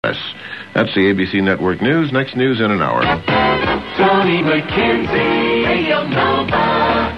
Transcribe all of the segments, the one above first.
That's the ABC Network News. Next news in an hour. Tony McKenzie, Radio Nova.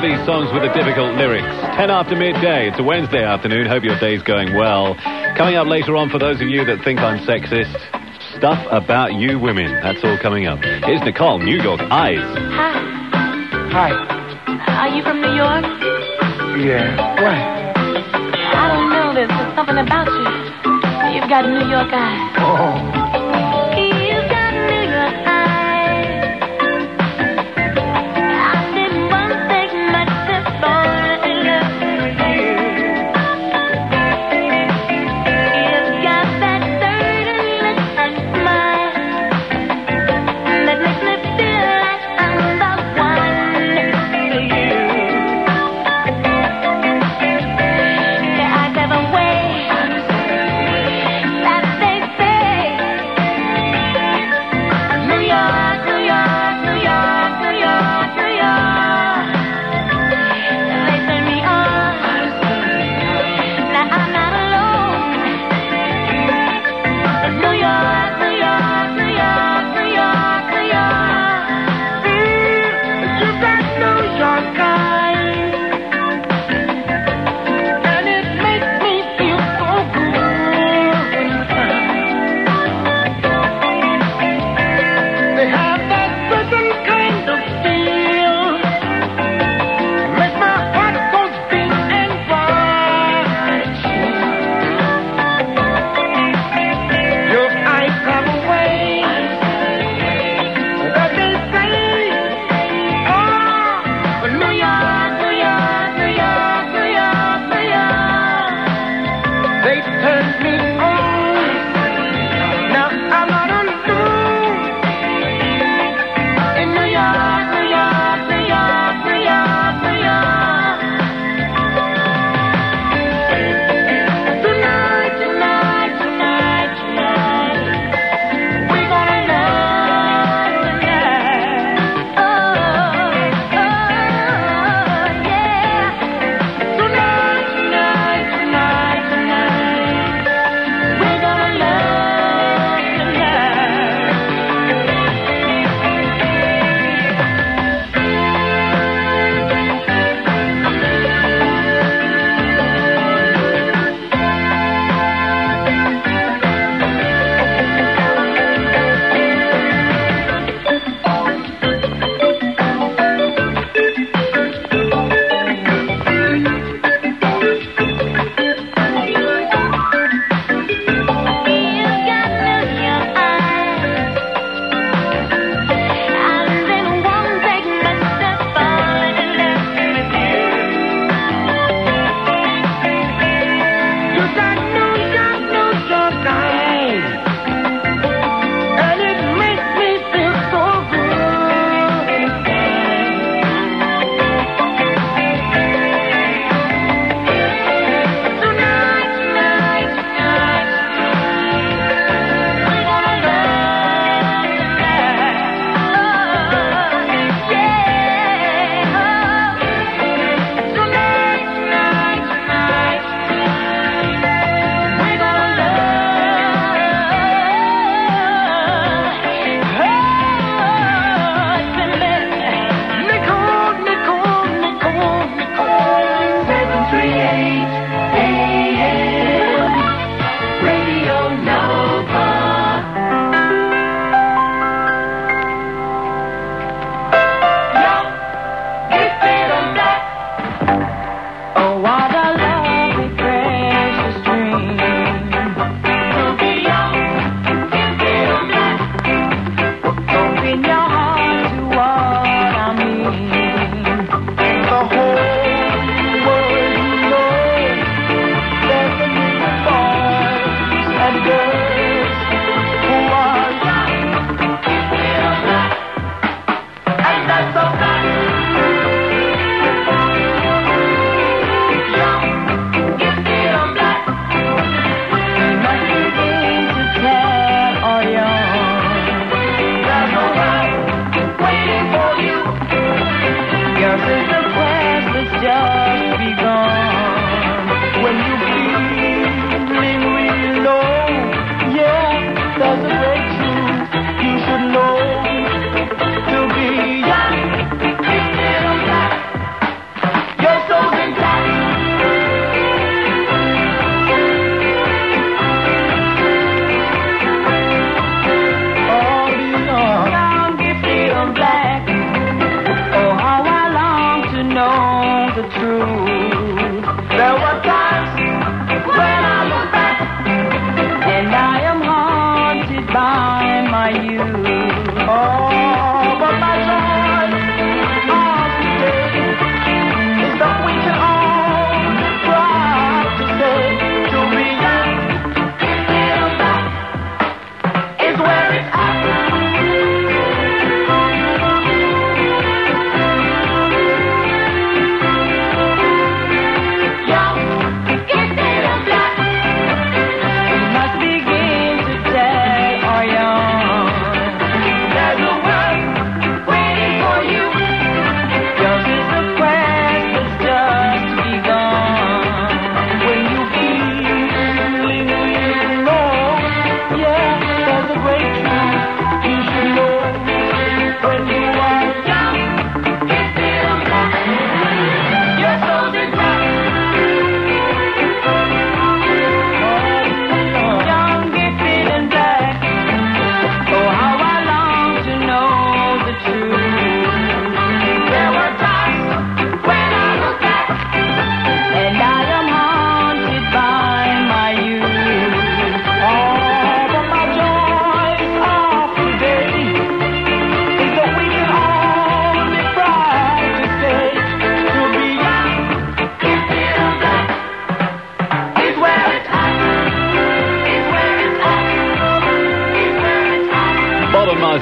these songs with the difficult lyrics. 10 after midday. It's a Wednesday afternoon. Hope your day's going well. Coming up later on, for those of you that think I'm sexist, stuff about you women. That's all coming up. Here's Nicole, New York Eyes. Hi. Are you from New York? Yeah. Why? I don't know. There's something about you. You've got New York eyes. Oh. You've got New York eyes. I didn't want to take much to fall in love with you. You've got that certain look and smile that makes me feel like I'm the one for you. I never wait. That they say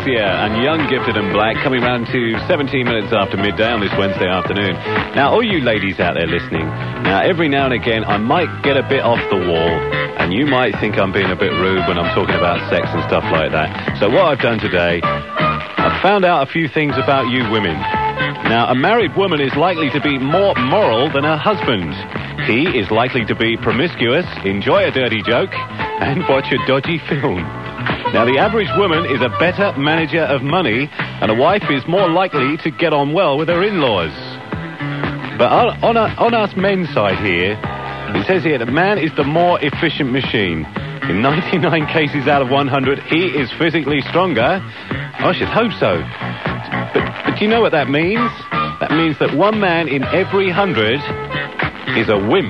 Alicia and Young, Gifted and Black coming round to 17 minutes after midday on this Wednesday afternoon. Now, all you ladies out there listening, now every now and again I might get a bit off the wall and you might think I'm being a bit rude when I'm talking about sex and stuff like that. So what I've done today, I've found out a few things about you women. Now, a married woman is likely to be more moral than her husband. He is likely to be promiscuous, enjoy a dirty joke, and watch a dodgy film. Now, the average woman is a better manager of money, and a wife is more likely to get on well with her in-laws. But on us men's side here, it says here that man is the more efficient machine. In 99 cases out of 100, he is physically stronger. I should hope so. But do you know what that means? That means that one man in every 100 is a wimp.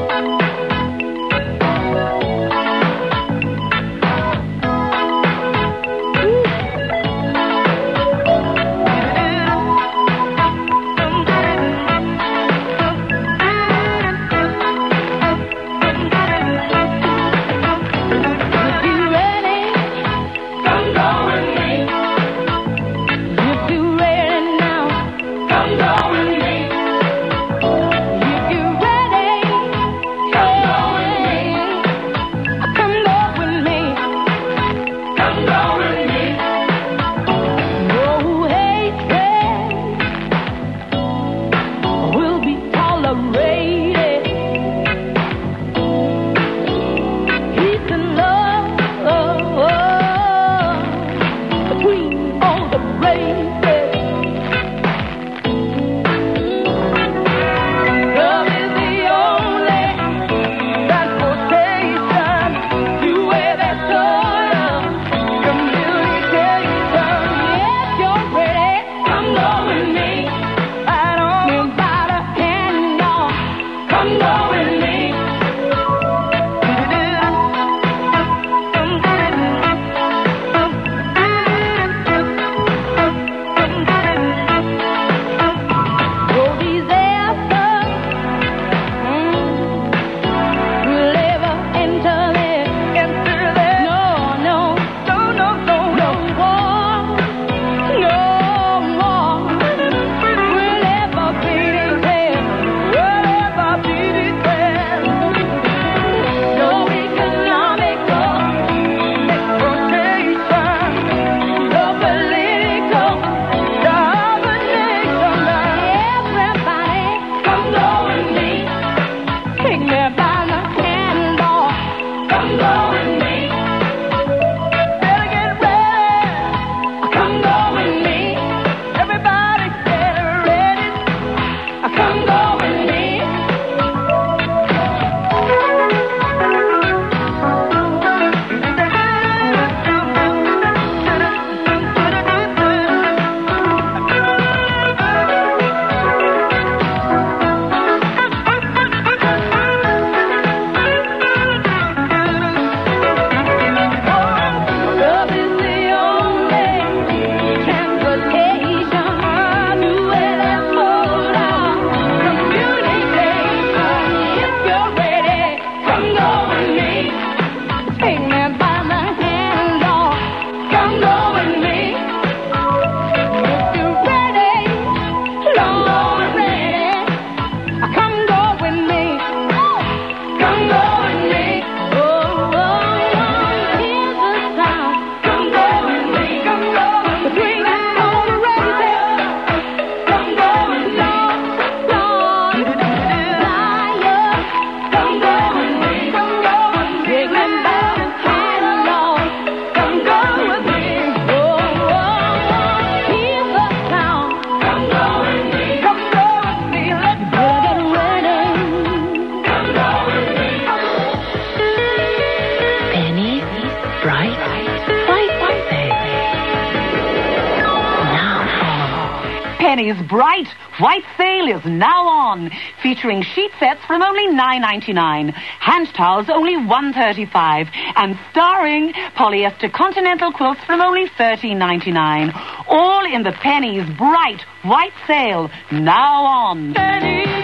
Penny's bright white sale is now on, featuring sheet sets from only $9.99, hand towels only $1.35, and starring polyester continental quilts from only $13.99. All in the Penny's bright white sale now on. Penny's,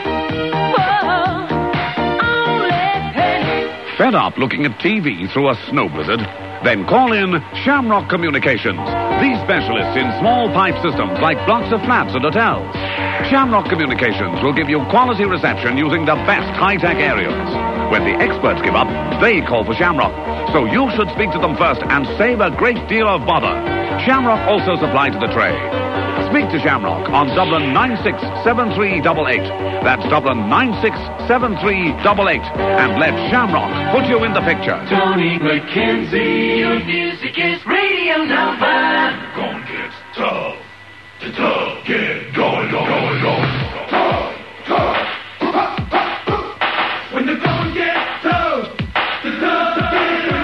oh, only Penny's. Fed up looking at TV through a snow blizzard? Then call in Shamrock Communications. The specialists in small pipe systems like blocks of flats and hotels. Shamrock Communications will give you quality reception using the best high-tech aerials. When the experts give up, they call for Shamrock. So you should speak to them first and save a great deal of bother. Shamrock also supply to the trade. Speak to Shamrock on Dublin 967388. That's Dublin 967388. And let Shamrock put you in the picture. Tony McKenzie. Your music is Radio Nova. Gonna get tough. The tough get going, going, going. Tough, tough. When the going gets tough, the tough get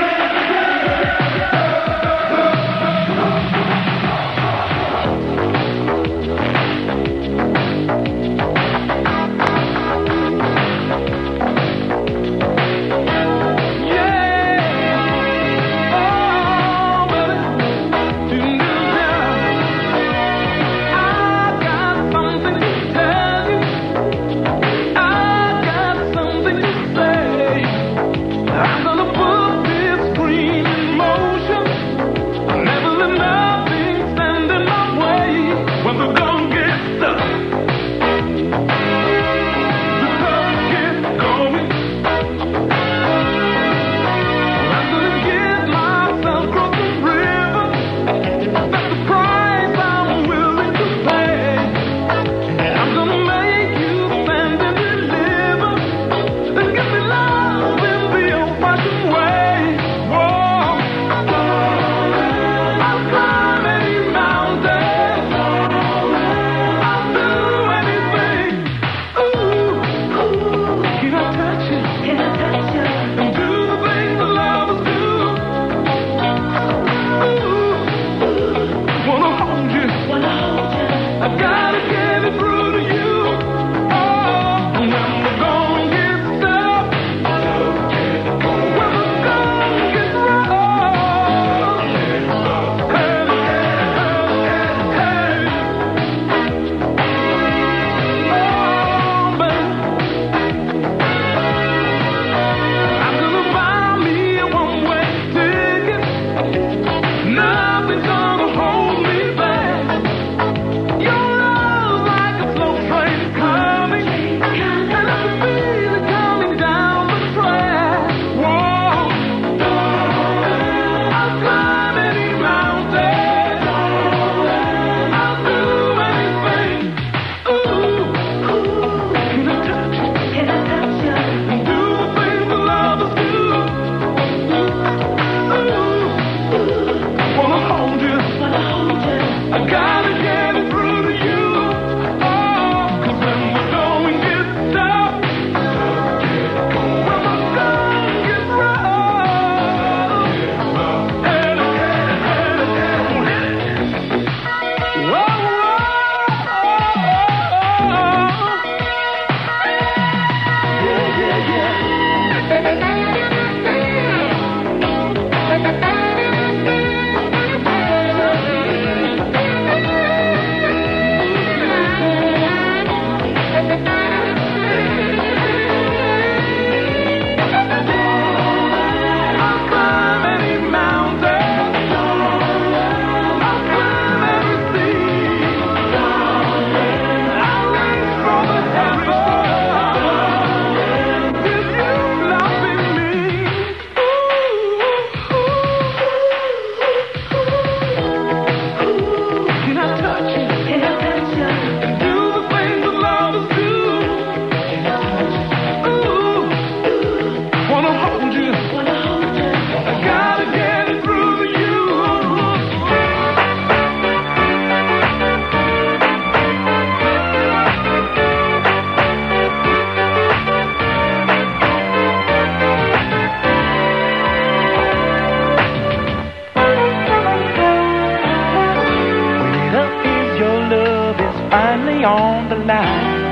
On the line,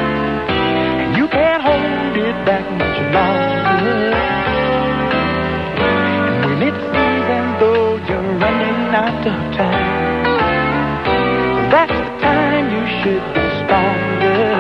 and you can't hold it back much longer. And when it seems as though you're running out of time, that's the time you should be stronger.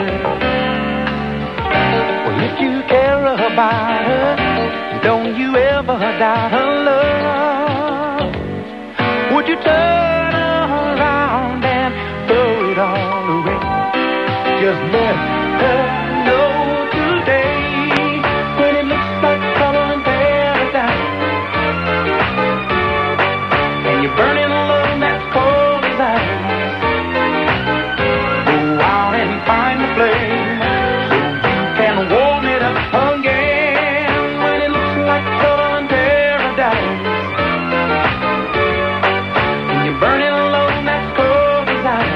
Well, if you care about her, don't you ever doubt her love. Would you turn around and throw it all away? Just let her know today when it looks like trouble in paradise, and you're burning love that's cold as ice. Go out and find the flame so you can warm it up again when it looks like trouble in paradise, and you're burning love that's cold as ice.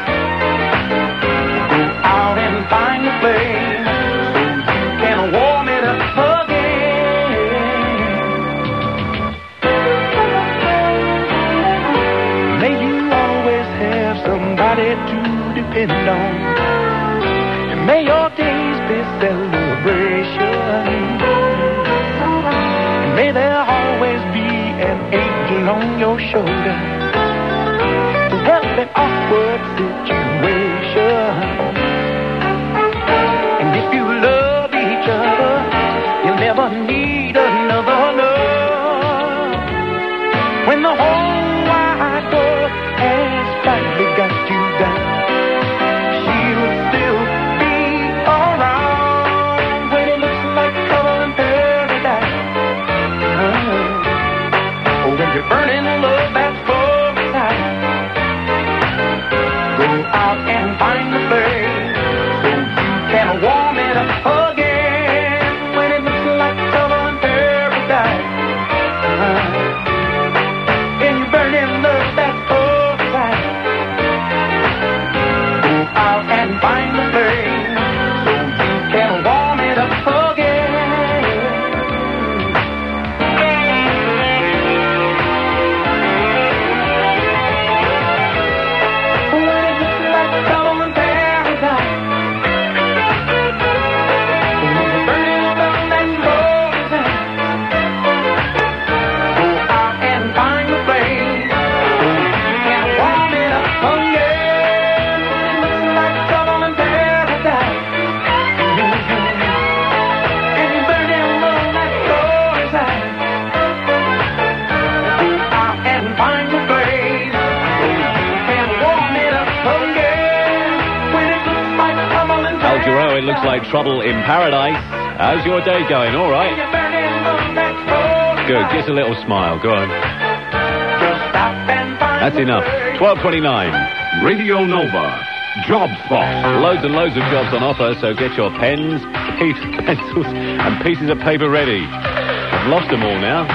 Go out and find the flame so you can warm it up again. May you always have somebody to depend on, and may your days be celebration, and may there always be an angel on your shoulder to help an awkward situation. And if you love each other, you'll never need another love. When the whole wide world has finally got you down, she'll still be around when it looks like trouble in paradise. Oh, when you're burning love that's full inside, go out and find the flame so you can warm it up again when it looks like trouble in paradise. And you're burning love that's full inside, go out and find the flame so you can warm it up again. When it looks like trouble in paradise, when you're burning love that's full inside, go out and find the flame so you can warm it up again. When it looks like trouble in paradise, and you're burning love that's full inside, go out and find the flame so you can warm it up again. When it looks like trouble in Al paradise, Jarreau, it looks like trouble in paradise. How's your day going? All right. you're burning love that's full Good. inside. Just a little smile. Go on. Just stop and find That's the enough. flame. 12:29. Radio Nova. Job Spot. Loads and loads of jobs on offer, so get your pens, pencils, and pieces of paper ready. I've lost them all now.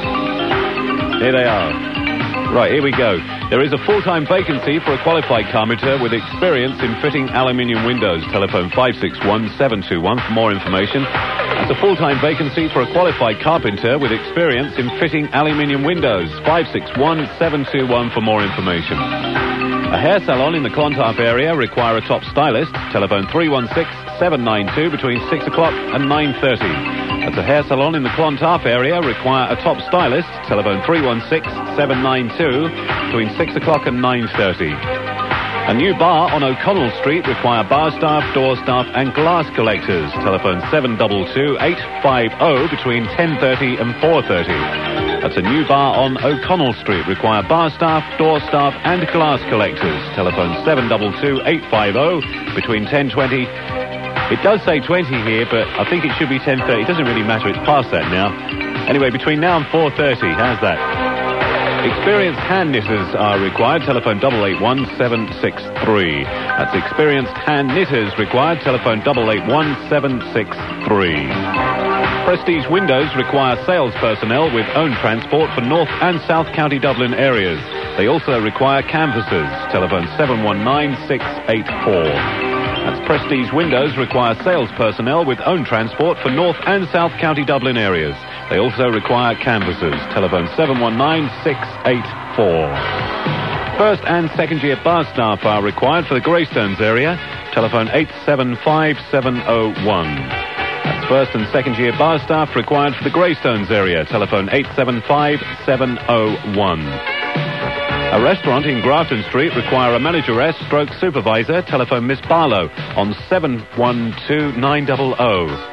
Here they are. Right, here we go. There is a full-time vacancy for a qualified carpenter with experience in fitting aluminium windows. Telephone 561-721 for more information. That's a full-time vacancy for a qualified carpenter with experience in fitting aluminium windows. 561-721 for more information. A hair salon in the Clontarf area require a top stylist. Telephone 316-792 between 6 o'clock and 9:30. That's a hair salon in the Clontarf area require a top stylist. Telephone 316-792 between 6 o'clock and 9:30. A new bar on O'Connell Street require bar staff, door staff and glass collectors. Telephone 722-850 between 10:30 and 4:30. That's a new bar on O'Connell Street require bar staff, door staff and glass collectors. Telephone 722-850 between 10:20. It does say 20 here, but I think it should be 10:30. It doesn't really matter. It's past that now. Anyway, between now and 4:30. How's that? Experienced hand knitters are required. Telephone 881-763. That's experienced hand knitters required. Telephone 881-763. Prestige Windows require sales personnel with own transport for North and South County Dublin areas. They also require canvassers. Telephone 719-684. That's Prestige Windows require sales personnel with own transport for North and South County Dublin areas. They also require canvassers. Telephone 719-684. First and second year bar staff are required for the Greystones area. Telephone 875-701. That's first and second year bar staff required for the Greystones area. Telephone 875-701. A restaurant in Grafton Street require a manageress stroke supervisor. Telephone Miss Barlow on 712-900.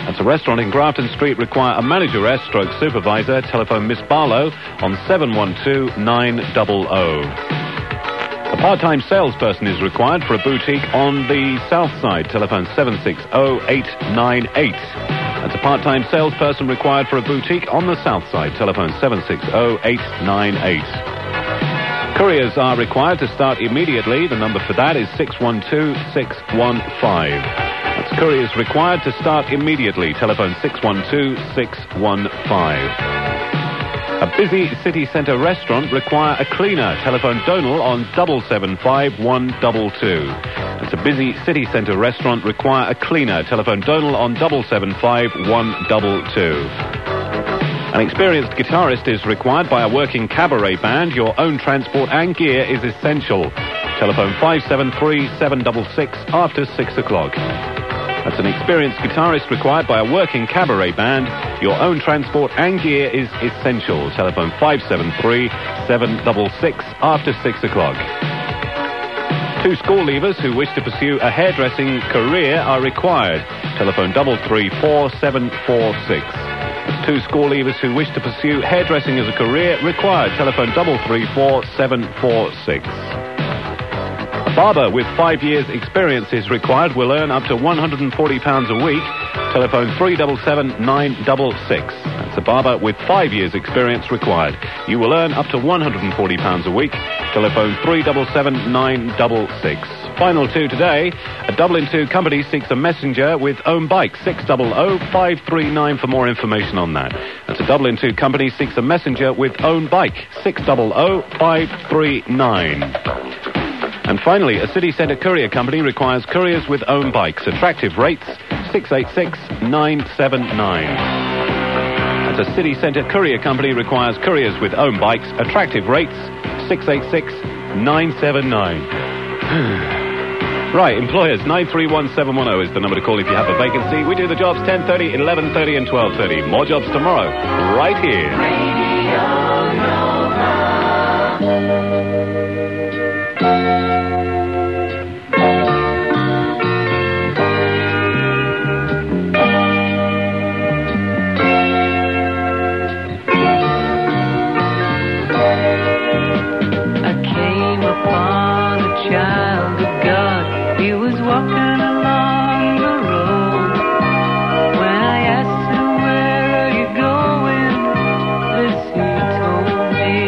That's a restaurant in Grafton Street. Require a manageress stroke supervisor. Telephone Miss Barlow on 712-900. A part-time salesperson is required for a boutique on the south side. Telephone 760-898. That's a part-time salesperson required for a boutique on the south side. Telephone 760-898. Couriers are required to start immediately. The number for that is 612-615. That's couriers required to start immediately. Telephone 612-615. A busy city centre restaurant require a cleaner. Telephone Donal on 775-122. That's a busy city centre restaurant require a cleaner. Telephone Donal on 775-122. An experienced guitarist is required by a working cabaret band. Your own transport and gear is essential. Telephone 573-766 after 6 o'clock. That's an experienced guitarist required by a working cabaret band. Your own transport and gear is essential. Telephone 573-766 after 6 o'clock. 2 school leavers who wish to pursue a hairdressing career are required. Telephone 334-746. 2 school leavers who wish to pursue hairdressing as a career required. Telephone 334-746. A barber with 5 years' experience is required. Will earn up to £140 a week. Telephone 377-966. That's a barber with 5 years' experience required. You will earn up to £140 a week. Telephone 377-966. Final 2 today. A Dublin 2 company seeks a messenger with own bike. 600-539 for more information on that. That's a Dublin 2 company seeks a messenger with own bike. 600-539. And finally, a city centre courier company requires couriers with own bikes. Attractive rates, 686-979. That's a city centre courier company requires couriers with own bikes. Attractive rates, 686-979. Right, employers, 931710 is the number to call if you have a vacancy. We do the jobs 10:30, 11:30 and 12:30. More jobs tomorrow, right here. I came upon a child of God. He was walking along the road. When I asked him, where are you going? This he told me.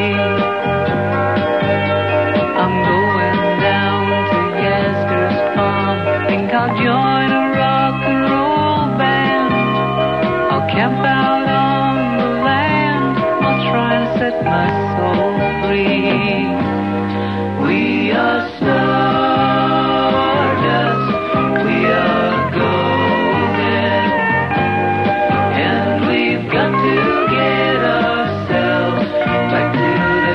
I'm going down to Yasgur's Farm. Think I'll join a rock and roll band. I'll camp out on the land. I'll try and set my soul free. We are stardust, we are golden, and we've got to get ourselves back to the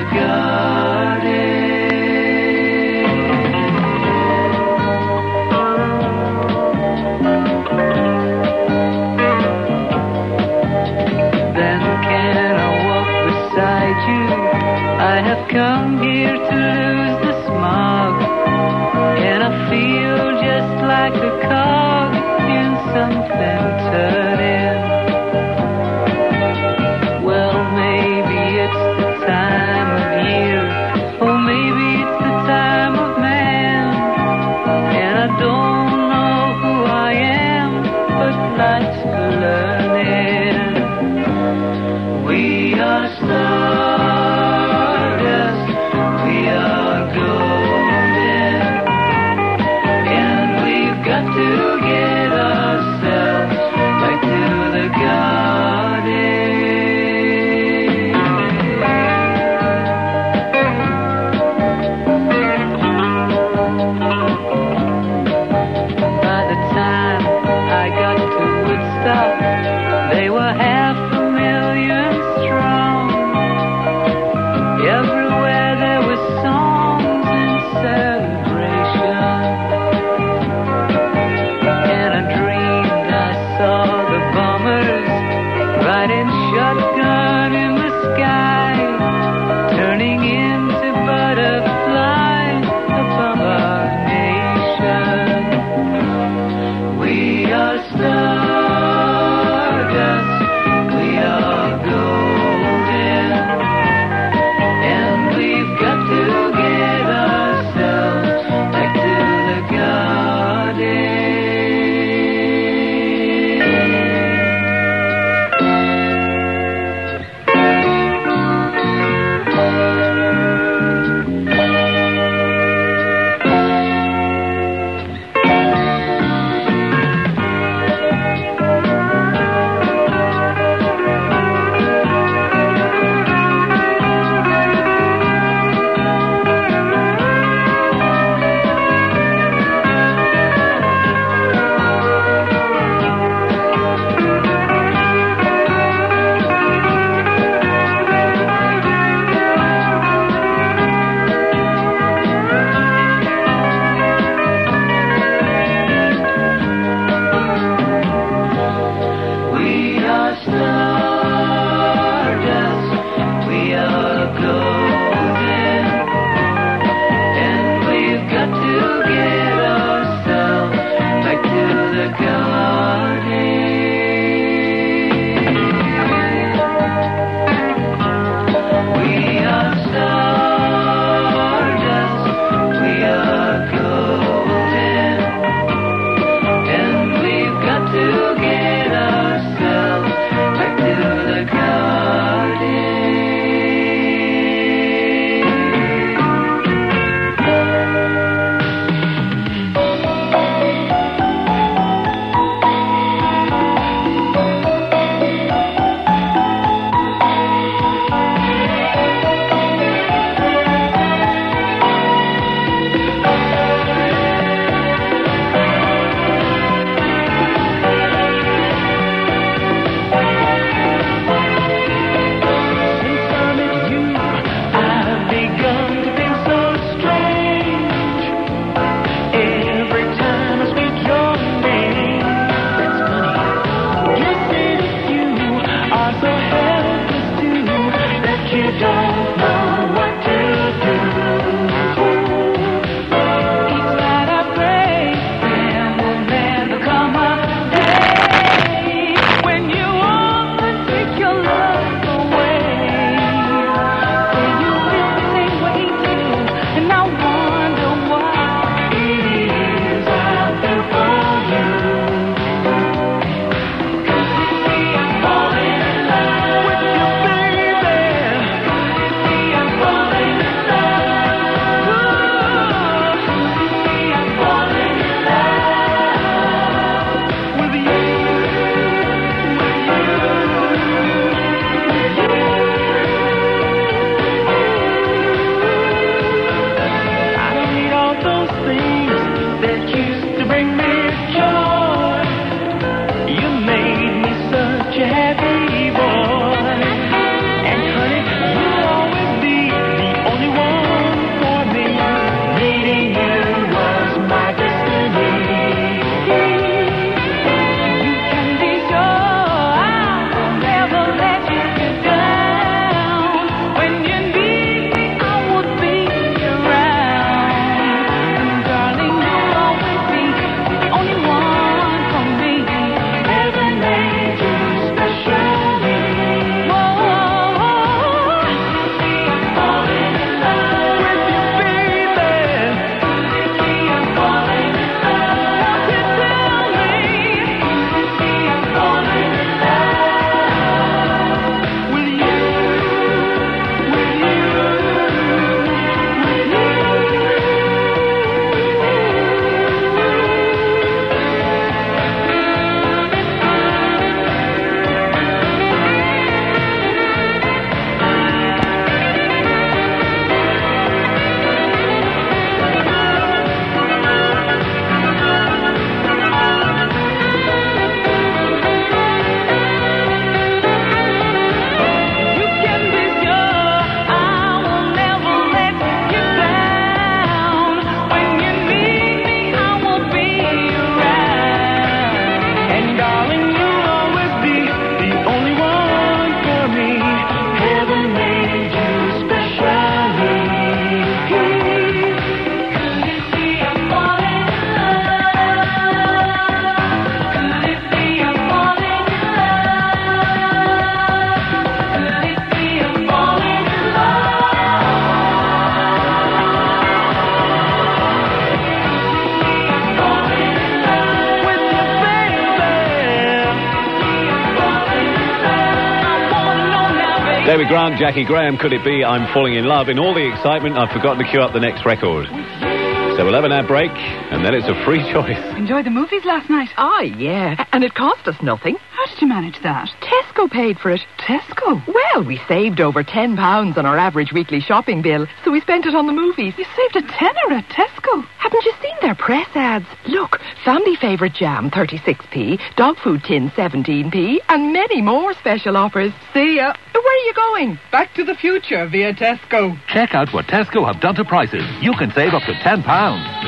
Then can I walk beside you? I have come here to lose the smog, and I feel just like a cog in something turning. Well, maybe it's the time of year, or maybe it's the time of man, and I don't know who I am, but life's for learning. We are stardust, we are golden, and we've got to get ourselves back to the By the time I got to Woodstock, they were 500,000 strong. Everywhere there were songs and celebration. David Grant, Jackie Graham, Could It Be I'm Falling in Love? In all the excitement, I've forgotten to queue up the next record. So we'll have an ad break, and then it's a free choice. Enjoyed the movies last night? Oh, yeah. And it cost us nothing. How did you manage that? Tesco paid for it. Tesco? Well, we saved over £10 on our average weekly shopping bill, so we spent it on the movies. You saved a tenner at Tesco. Haven't you seen their press ads? Look, family favourite jam, 36p, dog food tin, 17p, and many more special offers. See ya. Where are you going? Back to the future via Tesco. Check out what Tesco have done to prices. You can save up to £10.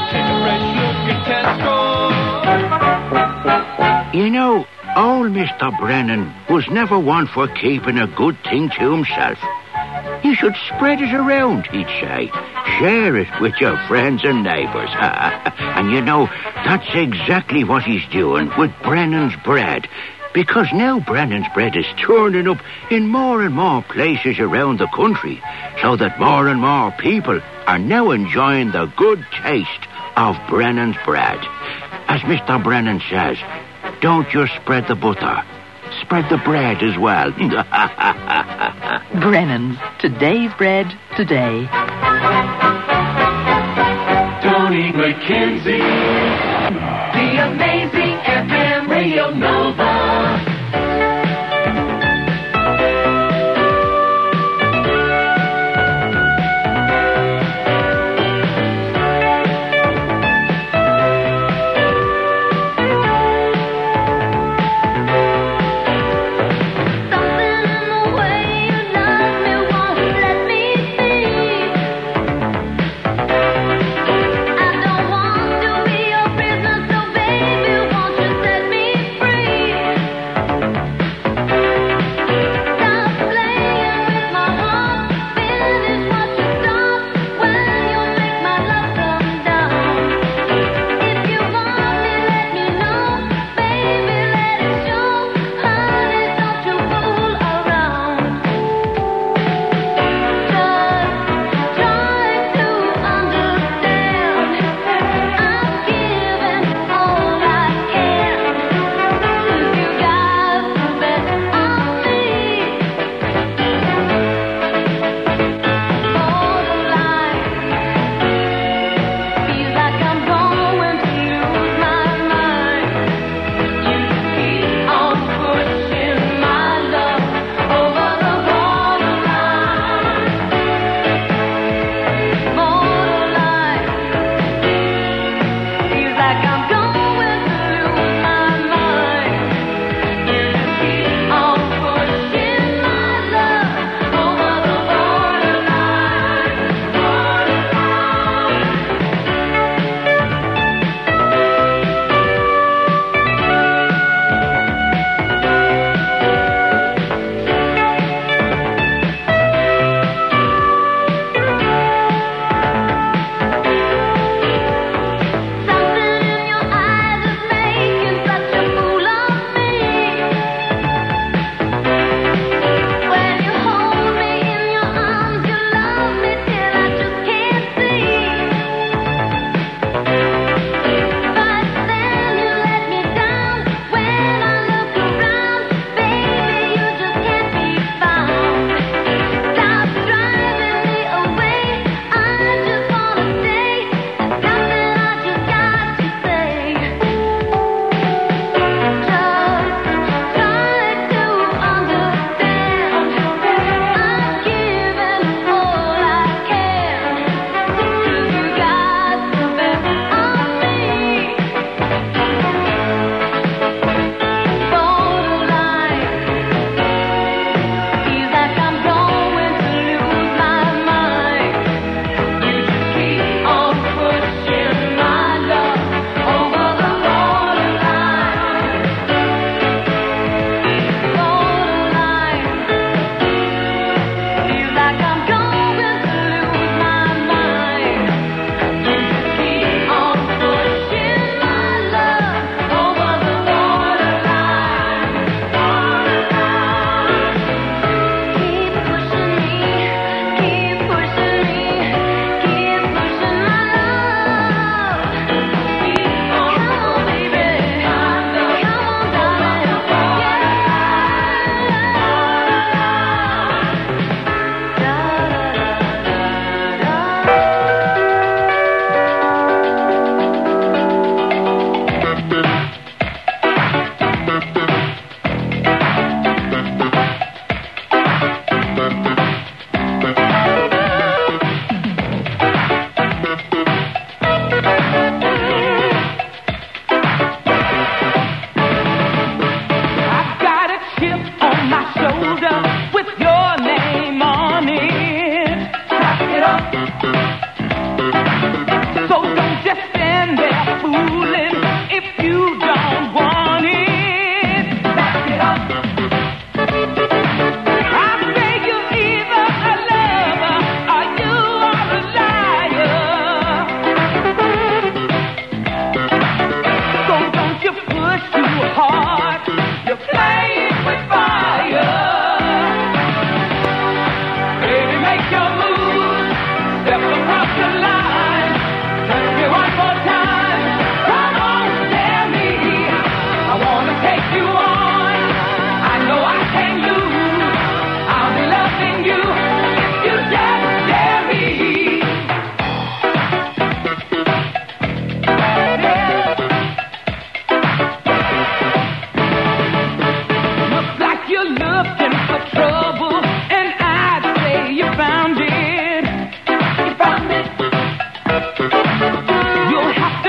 You know, old Mr. Brennan was never one for keeping a good thing to himself. You should spread it around, he'd say. Share it with your friends and neighbours. And you know, that's exactly what he's doing with Brennan's Bread. Because now Brennan's Bread is turning up in more and more places around the country, so that more and more people are now enjoying the good taste of Brennan's Bread. As Mr. Brennan says, don't just spread the butter, spread the bread as well. Brennan's, today's bread, today. Tony McKenzie, the amazing FM Radio Nova. I don't want to be your prisoner, so baby, won't you set me free?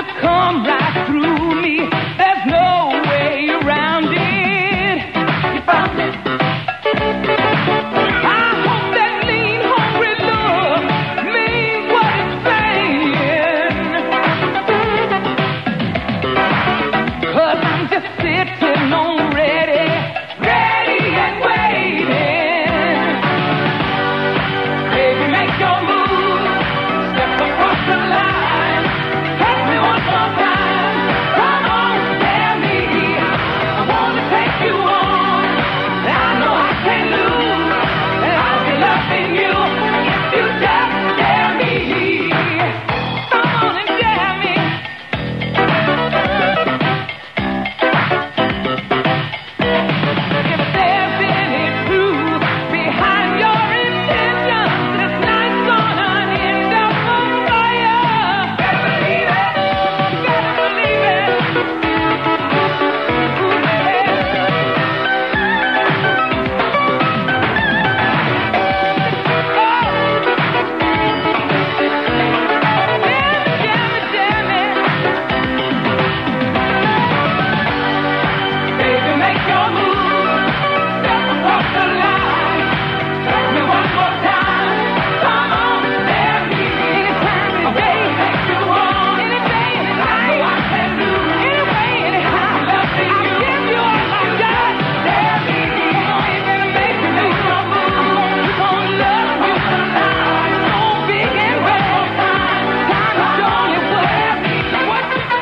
come right through me. There's no way around it. You found it. I hope that lean, hungry look means what it's saying. 'Cause I'm just sitting on ready and waiting. Baby, make your move, step across the line. Take me one more time. Come on, tell me. I wanna take you on. I know I can't lose, and I'll be loving you if you just dare me. Come on and dare me. If there's any truth behind your intentions, this night's gonna end up on fire. Gotta believe it. Gotta believe it. Ooh, baby, make your move. Step across the line. Take me one more time. Come on, dare me. Anytime, any day, make you on. Any day, any night. I can lose. Anyway, anyhow. I'm loving you. I'll give you all I got. Dare me. Baby, make your move. I'm gonna love you tonight. So big and bad. Time to show you what you got.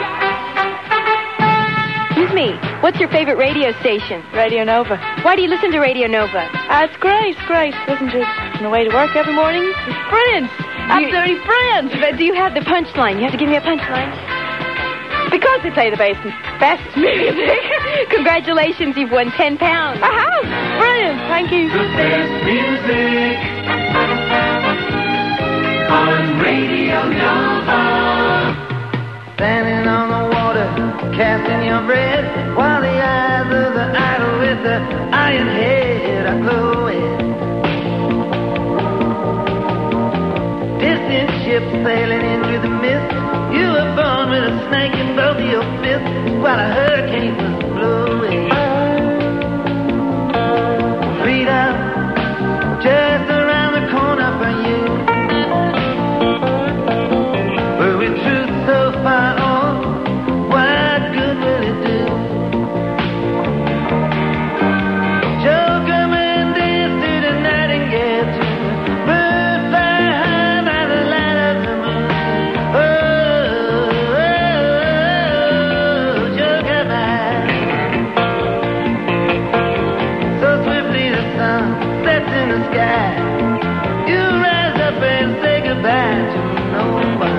Excuse me, what's your favorite radio station? Radio Nova. Why do you listen to Radio Nova? It's great, great. Listen to it on the way to work every morning. It's brilliant. Absolutely brilliant. But do you have the punchline? You have to give me a punchline. Because they play the best music. Congratulations, you've won £10. I have. Brilliant. Thank you. The best music on Radio Nova. Standing on the water, casting your bread, while the eyes of the idol with the iron head are glowing. Distant ships sailing into the mist. You were born with a snake in both of your fists, while a hurricane was blowing. Freedom, just around the corner for you. But with truth so far off, what good will it do? Joker man dance through the nightingale tune. Bird fly high by the light of the moon. Oh, Joker man. So swiftly the sun sets in the sky. You rise up and say goodbye to no one.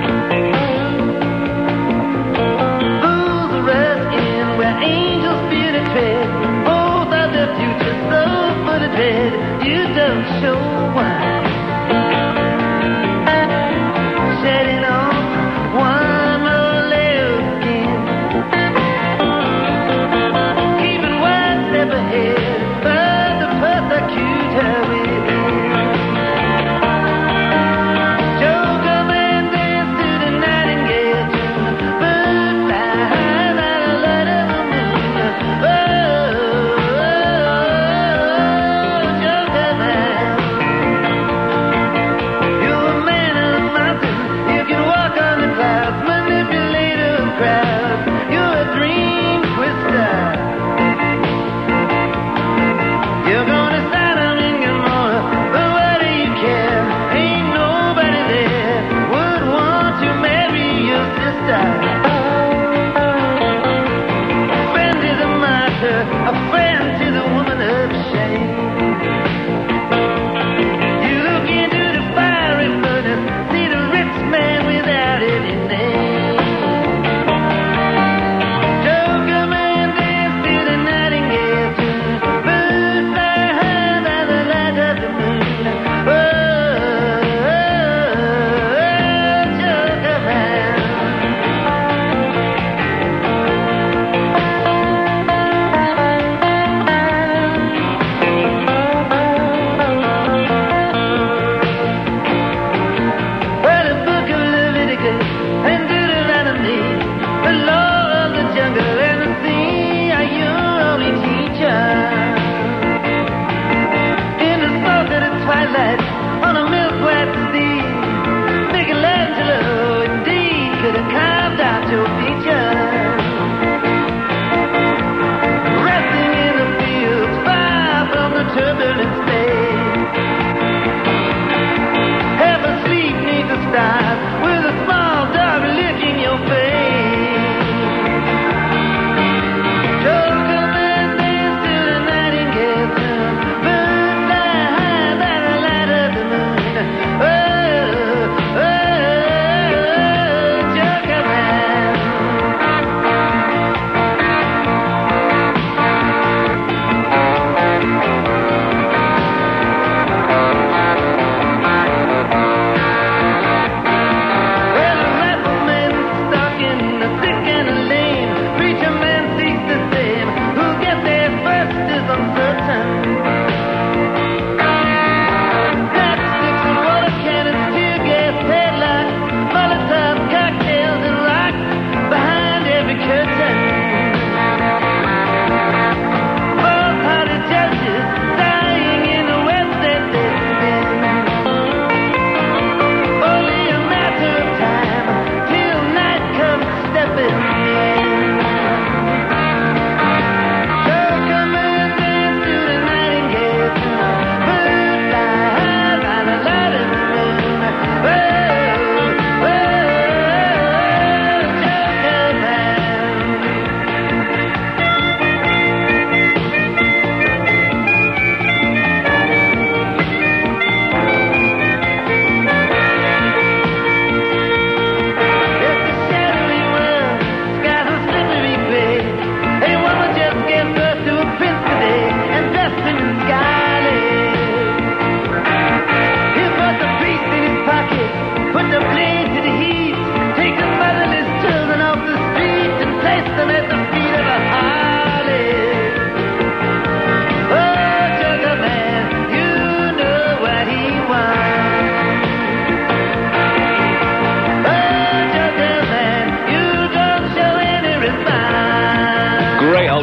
Fools rush in where angels fear to tread. Both of the future so full of dread. You don't show one. Shedding on one more layer of skin. Keeping one step ahead, but the persecutor within. Joker man dance to the nightingale tune. Bird fly high by the light of the moon. Oh, Joker man.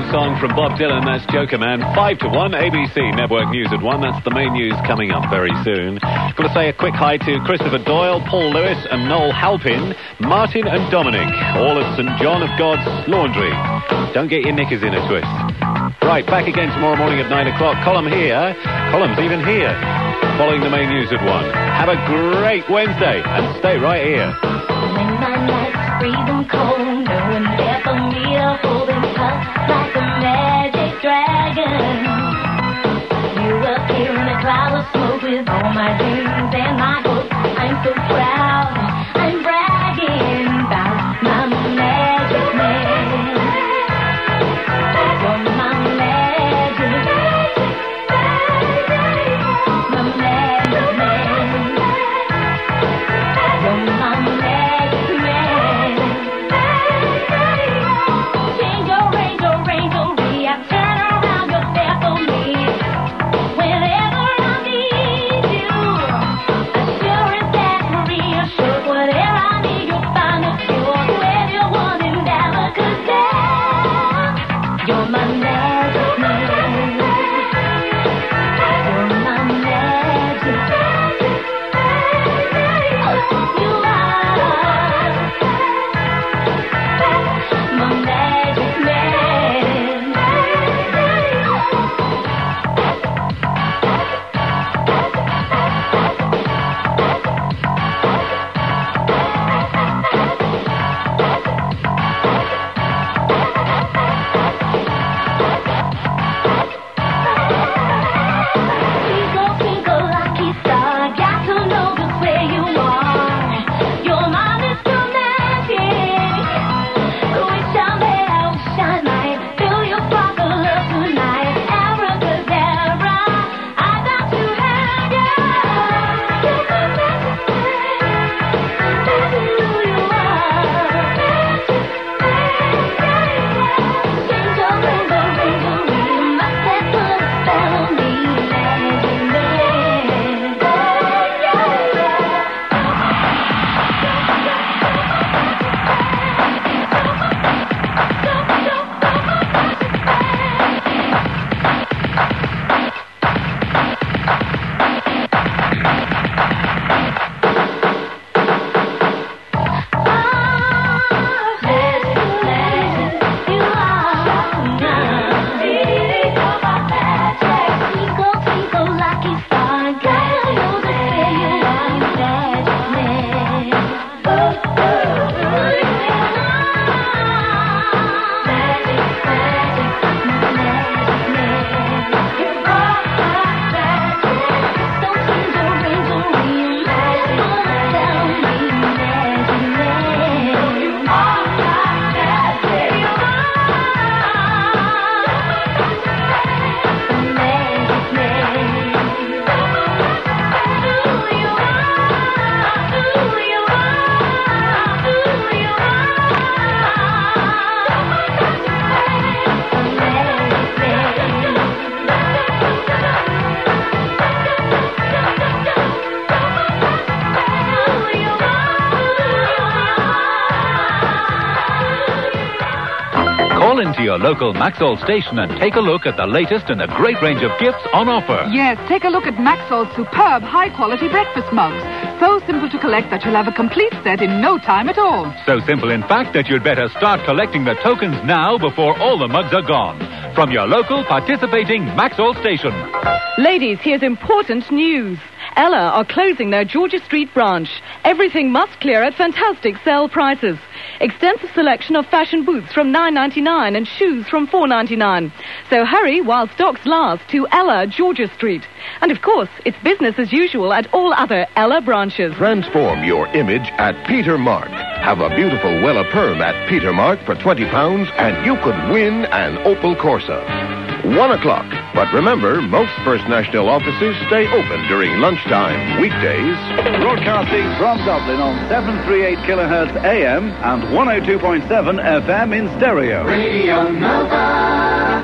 song from Bob Dylan. That's Joker Man. 5 to 1. ABC Network News at 1. That's the main news coming up very soon. Got to say a quick hi to Christopher Doyle, Paul Lewis and Noel Halpin, Martin and Dominic, all at St John of God's Laundry. Don't get your knickers in a twist. Right, back again tomorrow morning at 9 o'clock. Column's even here, following the main news at 1. Have a great Wednesday and stay right here. When my nights freezing cold, no one there for me to hold and touch like a magic dragon. You appear in a cloud of smoke with all my dreams and my hopes. I'm so proud, I'm bragging about my magic man. You're my magic, my magic man. You're my magic man. Angel, angel, angel, I turn around, you're there for me. Whenever I need you, as sure as that Maria should. Whatever I need, you'll find a cure. Wherever you want in Alakazam, you're my magic man. You're my magic. You are my magic man. Twinkle, twinkle, lucky star, got to know just where you are. You're my Mr. Magic. Wish I might feel your sparkle love tonight. Abracadabra, I got to have you. You're my magic man. That's who you are. Angel, angel, angel, you must have put a spell on me, magic man. Call into your local Maxall station and take a look at the latest in the great range of gifts on offer. Yes, take a look at Maxall's superb high-quality breakfast mugs. So simple to collect that you'll have a complete set in no time at all. So simple, in fact, that you'd better start collecting the tokens now before all the mugs are gone. From your local participating Maxall station. Ladies, here's important news. Ella are closing their Georgia Street branch. Everything must clear at fantastic sale prices. Extensive selection of fashion boots from $9.99 and shoes from $4.99. So hurry while stocks last to Ella, Georgia Street. And of course, it's business as usual at all other Ella branches. Transform your image at Peter Mark. Have a beautiful Wella Perm at Peter Mark for £20 and you could win an Opel Corsa. 1 o'clock. But remember, most First National offices stay open during lunchtime, weekdays. Broadcasting from Dublin on 738 kilohertz AM and 102.7 FM in stereo. Radio Nova.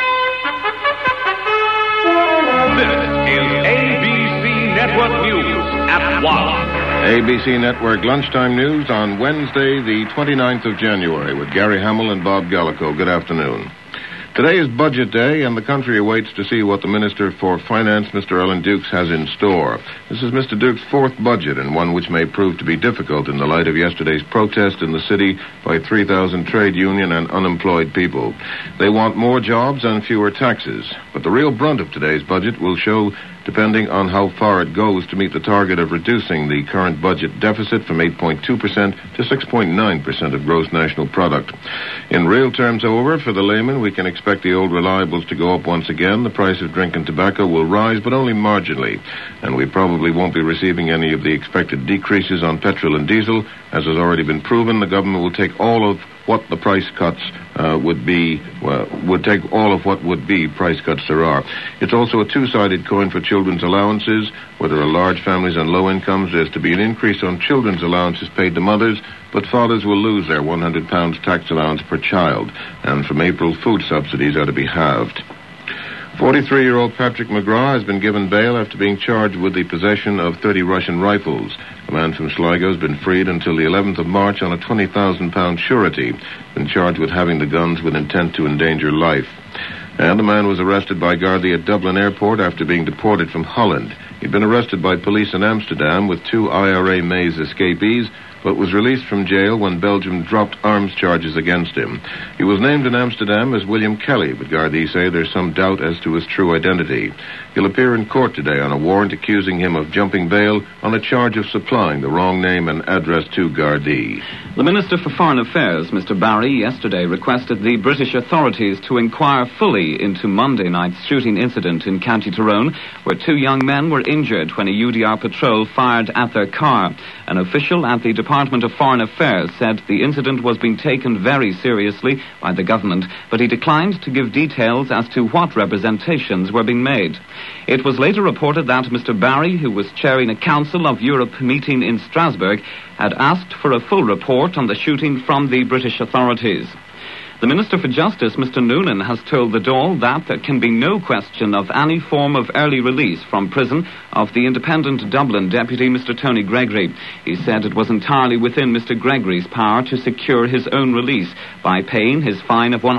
This is ABC Network News at 1. ABC Network Lunchtime News on Wednesday, the 29th of January, with Gary Hamill and Bob Gallico. Good afternoon. Today is Budget Day, and the country awaits to see what the Minister for Finance, Mr. Alan Dukes, has in store. This is Mr. Dukes' fourth budget, and one which may prove to be difficult in the light of yesterday's protest in the city by 3,000 trade union and unemployed people. They want more jobs and fewer taxes, but the real brunt of today's budget will show depending on how far it goes to meet the target of reducing the current budget deficit from 8.2% to 6.9% of gross national product. In real terms, however, for the layman, we can expect the old reliables to go up once again. The price of drink and tobacco will rise, but only marginally, and we probably won't be receiving any of the expected decreases on petrol and diesel. As has already been proven, the government will take all of what the price cuts would take all of what would be price cuts there are. It's also a two-sided coin for children's allowances. Where there are large families and low incomes, there's to be an increase on children's allowances paid to mothers, but fathers will lose their £100 tax allowance per child, and from April, food subsidies are to be halved. 43-year-old Patrick McGrath has been given bail after being charged with the possession of 30 Russian rifles. The man from Sligo has been freed until the 11th of March on a £20,000 surety, been charged with having the guns with intent to endanger life. And a man was arrested by Gardaí at Dublin Airport after being deported from Holland. He'd been arrested by police in Amsterdam with 2 IRA Maze escapees, but was released from jail when Belgium dropped arms charges against him. He was named in Amsterdam as William Kelly, but Gardaí say there's some doubt as to his true identity. He'll appear in court today on a warrant accusing him of jumping bail on a charge of supplying the wrong name and address to Gardaí. The Minister for Foreign Affairs, Mr. Barry, yesterday requested the British authorities to inquire fully into Monday night's shooting incident in County Tyrone, where 2 young men were injured when a UDR patrol fired at their car. An official at the Department of Foreign Affairs said the incident was being taken very seriously by the government, but he declined to give details as to what representations were being made. It was later reported that Mr. Barry, who was chairing a Council of Europe meeting in Strasbourg, had asked for a full report on the shooting from the British authorities. The Minister for Justice, Mr. Noonan, has told the Dáil that there can be no question of any form of early release from prison of the independent Dublin deputy, Mr. Tony Gregory. He said it was entirely within Mr. Gregory's power to secure his own release by paying his fine of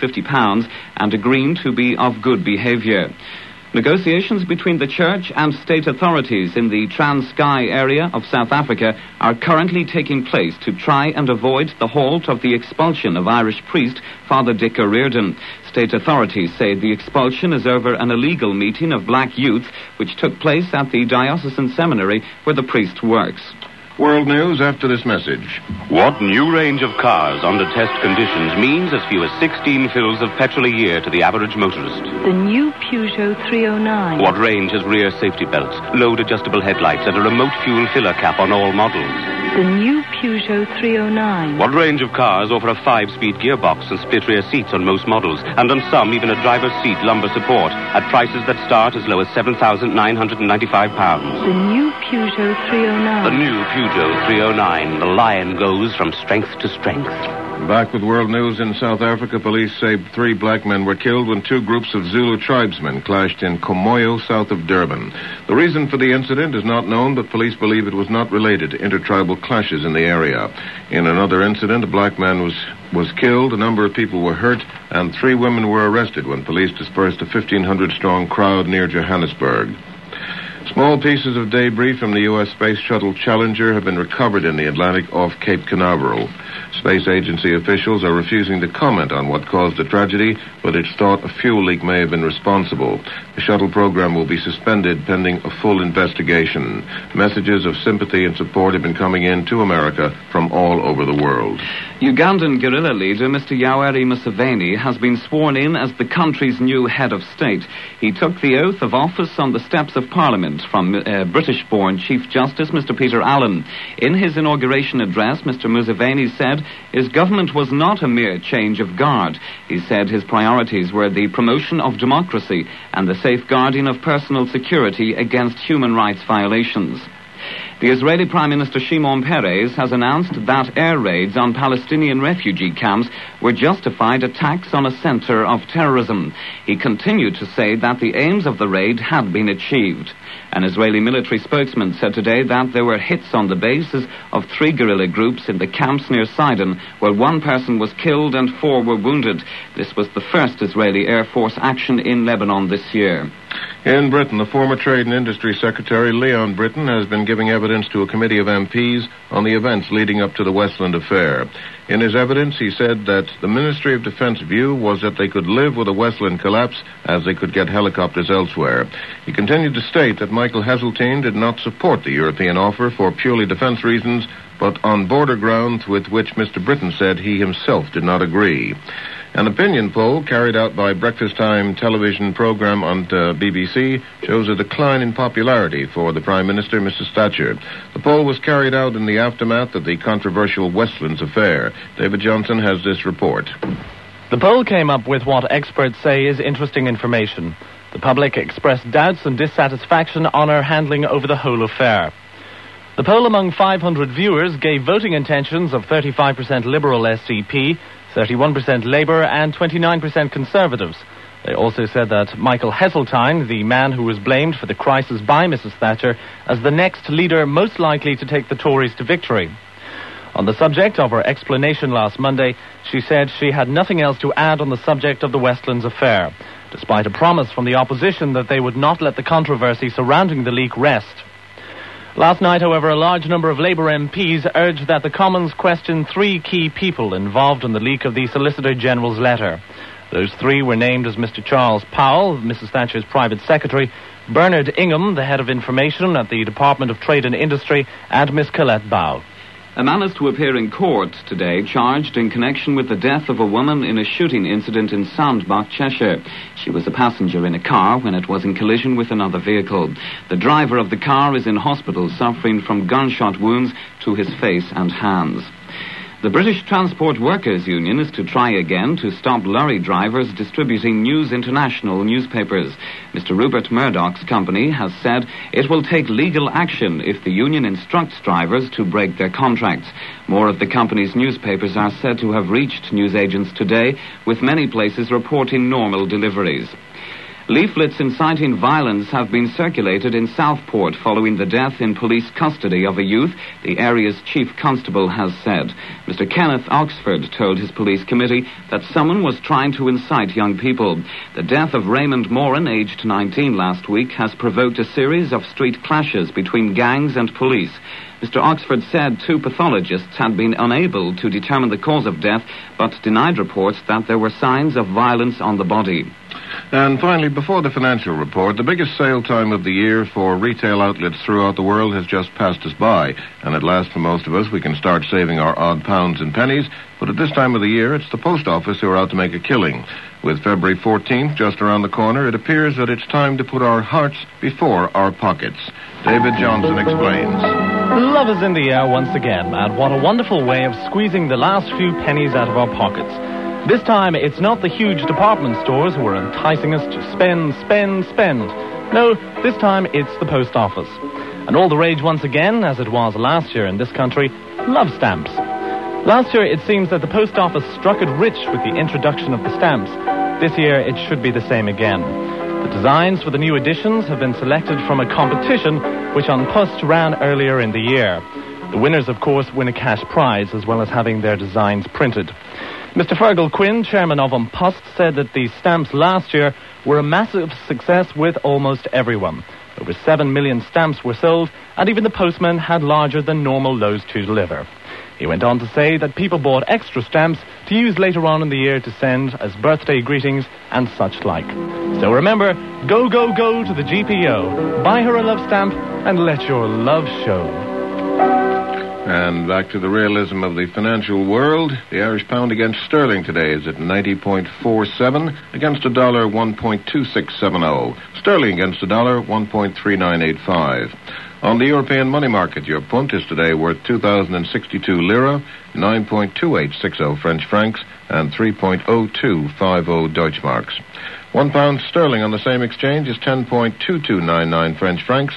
£150 and agreeing to be of good behaviour. Negotiations between the church and state authorities in the Transkei area of South Africa are currently taking place to try and avoid the halt of the expulsion of Irish priest Father Dick O'Riordan. State authorities say the expulsion is over an illegal meeting of black youth which took place at the diocesan seminary where the priest works. World news after this message. What new range of cars under test conditions means as few as 16 fills of petrol a year to the average motorist? The new Peugeot 309. What range has rear safety belts, load adjustable headlights, and a remote fuel filler cap on all models? The new Peugeot 309. What range of cars offer a 5-speed gearbox and split rear seats on most models, and on some even a driver's seat lumbar support, at prices that start as low as £7,995? The new Peugeot 309. The new Peugeot 309. The lion goes from strength to strength. Back with world news in South Africa, police say 3 black men were killed when 2 groups of Zulu tribesmen clashed in Komoyo, south of Durban. The reason for the incident is not known, but police believe it was not related to intertribal clashes in the area. In another incident, a black man was killed, a number of people were hurt, and 3 women were arrested when police dispersed a 1,500-strong crowd near Johannesburg. Small pieces of debris from the U.S. Space Shuttle Challenger have been recovered in the Atlantic off Cape Canaveral. Space agency officials are refusing to comment on what caused the tragedy, but it's thought a fuel leak may have been responsible. The shuttle program will be suspended pending a full investigation. Messages of sympathy and support have been coming in to America from all over the world. Ugandan guerrilla leader Mr. Yoweri Museveni has been sworn in as the country's new head of state. He took the oath of office on the steps of Parliament from British-born Chief Justice Mr. Peter Allen. In his inauguration address, Mr. Museveni said his government was not a mere change of guard. He said his priorities were the promotion of democracy and the safeguarding of personal security against human rights violations. The Israeli Prime Minister Shimon Peres has announced that air raids on Palestinian refugee camps were justified attacks on a center of terrorism. He continued to say that the aims of the raid had been achieved. An Israeli military spokesman said today that there were hits on the bases of 3 guerrilla groups in the camps near Sidon, where 1 person was killed and 4 were wounded. This was the first Israeli Air Force action in Lebanon this year. In Britain, the former Trade and Industry Secretary, Leon Britton, has been giving evidence to a committee of MPs on the events leading up to the Westland affair. In his evidence, he said that the Ministry of Defence view was that they could live with a Westland collapse as they could get helicopters elsewhere. He continued to state that Michael Heseltine did not support the European offer for purely defence reasons, but on border grounds with which Mr. Britton said he himself did not agree. An opinion poll carried out by Breakfast Time television program on BBC shows a decline in popularity for the Prime Minister, Mrs. Thatcher. The poll was carried out in the aftermath of the controversial Westlands affair. David Johnson has this report. The poll came up with what experts say is interesting information. The public expressed doubts and dissatisfaction on her handling over the whole affair. The poll among 500 viewers gave voting intentions of 35% Liberal SDP, 31% Labour and 29% Conservatives. They also said that Michael Heseltine, the man who was blamed for the crisis by Mrs. Thatcher, as the next leader most likely to take the Tories to victory. On the subject of her explanation last Monday, she said she had nothing else to add on the subject of the Westlands affair, despite a promise from the opposition that they would not let the controversy surrounding the leak rest. Last night, however, a large number of Labour MPs urged that the Commons question 3 key people involved in the leak of the Solicitor General's letter. Those 3 were named as Mr. Charles Powell, Mrs. Thatcher's private secretary, Bernard Ingham, the head of information at the Department of Trade and Industry, and Miss Colette Bow. A man is to appear in court today charged in connection with the death of a woman in a shooting incident in Sandbach, Cheshire. She was a passenger in a car when it was in collision with another vehicle. The driver of the car is in hospital suffering from gunshot wounds to his face and hands. The British Transport Workers Union is to try again to stop lorry drivers distributing News International newspapers. Mr. Rupert Murdoch's company has said it will take legal action if the union instructs drivers to break their contracts. More of the company's newspapers are said to have reached newsagents today, with many places reporting normal deliveries. Leaflets inciting violence have been circulated in Southport following the death in police custody of a youth, the area's chief constable has said. Mr. Kenneth Oxford told his police committee that someone was trying to incite young people. The death of Raymond Moran, aged 19 last week, has provoked a series of street clashes between gangs and police. Mr. Oxford said 2 pathologists had been unable to determine the cause of death, but denied reports that there were signs of violence on the body. And finally, before the financial report, the biggest sale time of the year for retail outlets throughout the world has just passed us by. And at last, for most of us, we can start saving our odd pounds and pennies. But at this time of the year, it's the post office who are out to make a killing. With February 14th just around the corner, it appears that it's time to put our hearts before our pockets. David Johnson explains. Love is in the air once again, and what a wonderful way of squeezing the last few pennies out of our pockets. This time, it's not the huge department stores who are enticing us to spend. No, this time it's the post office. And all the rage once again, as it was last year in this country, love stamps. Last year, it seems that the post office struck it rich with the introduction of the stamps. This year, it should be the same again. The designs for the new editions have been selected from a competition which An Post ran earlier in the year. The winners, of course, win a cash prize as well as having their designs printed. Mr. Fergal Quinn, chairman of An Post, said that the stamps last year were a massive success with almost everyone. Over 7 million stamps were sold, and even the postman had larger than normal loads to deliver. He went on to say that people bought extra stamps to use later on in the year to send as birthday greetings and such like. So remember, go to the GPO, buy her a love stamp, and let your love show. And back to the realism of the financial world. The Irish pound against sterling today is at 90.47 against a dollar 1.2670. Sterling against a dollar 1.3985. On the European money market, your punt is today worth 2,062 lira, 9.2860 French francs, and 3.0250 Deutschmarks. £1 sterling on the same exchange is 10.2299 French francs,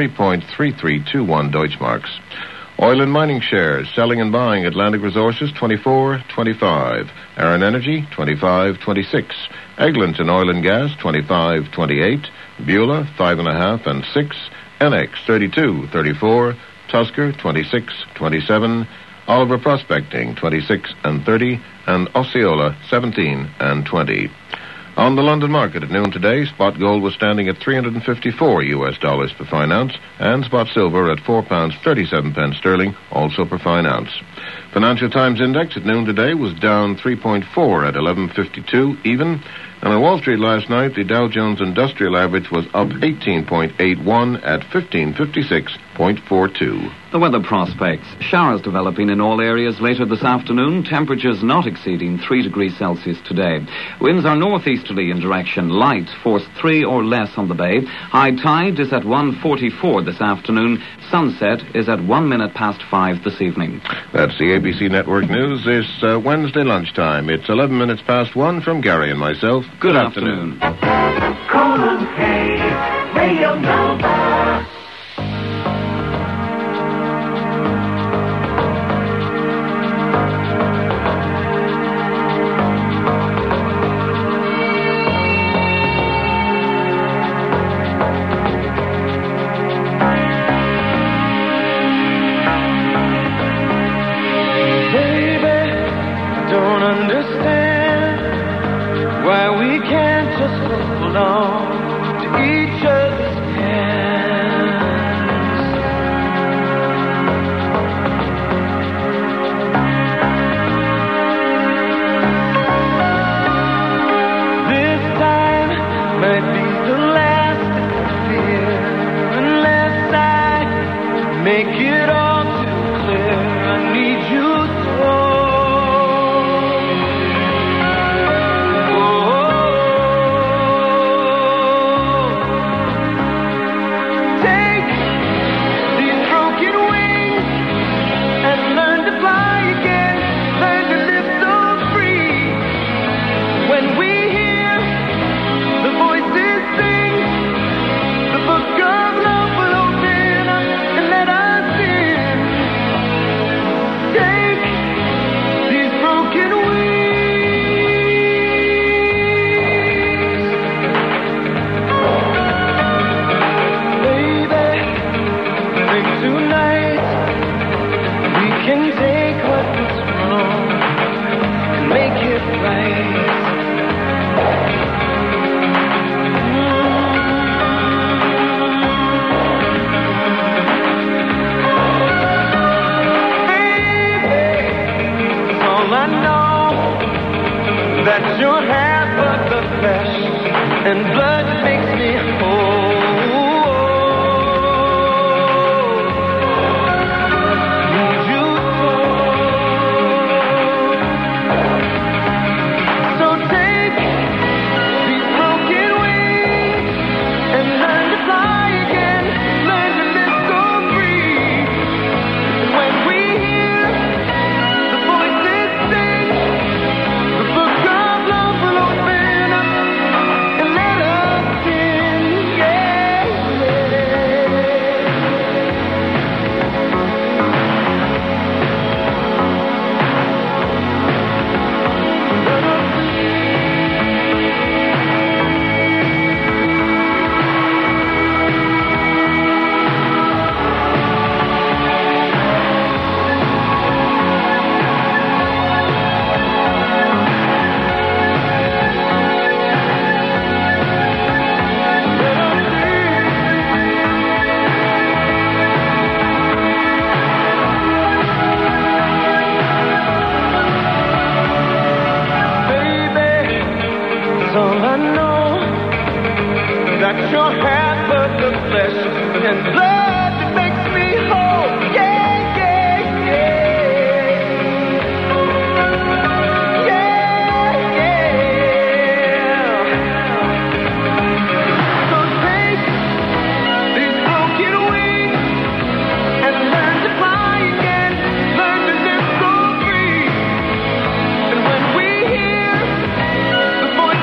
3.3321 Deutschmarks. Oil and mining shares, selling and buying, Atlantic Resources, 24.25. Aran Energy, 25.26. Eglinton Oil and Gas, 25.28. Beulah, 5.5 and 6. NX 3234, Tusker 2627, Oliver Prospecting 26 and 30, and Osceola 17 and 20. On the London market at noon today, spot gold was standing at $354 US per fine ounce, and spot silver at £4.37 sterling, also per fine ounce. Financial Times Index at noon today was down 3.4 at 1152 even, and on Wall Street last night, the Dow Jones Industrial Average was up 18.81 at 1556.42. The weather prospects. Showers developing in all areas later this afternoon. Temperatures not exceeding 3 degrees Celsius today. Winds are northeasterly in direction. Light, force 3 or less on the bay. High tide is at 1:44 this afternoon. Sunset is at 1 minute past 5 this evening. That's the ABC Network News this Wednesday lunchtime. It's 11 minutes past 1 from Gary and myself. Good afternoon. Colin Hay, Radio Nova.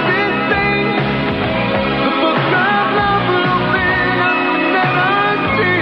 Never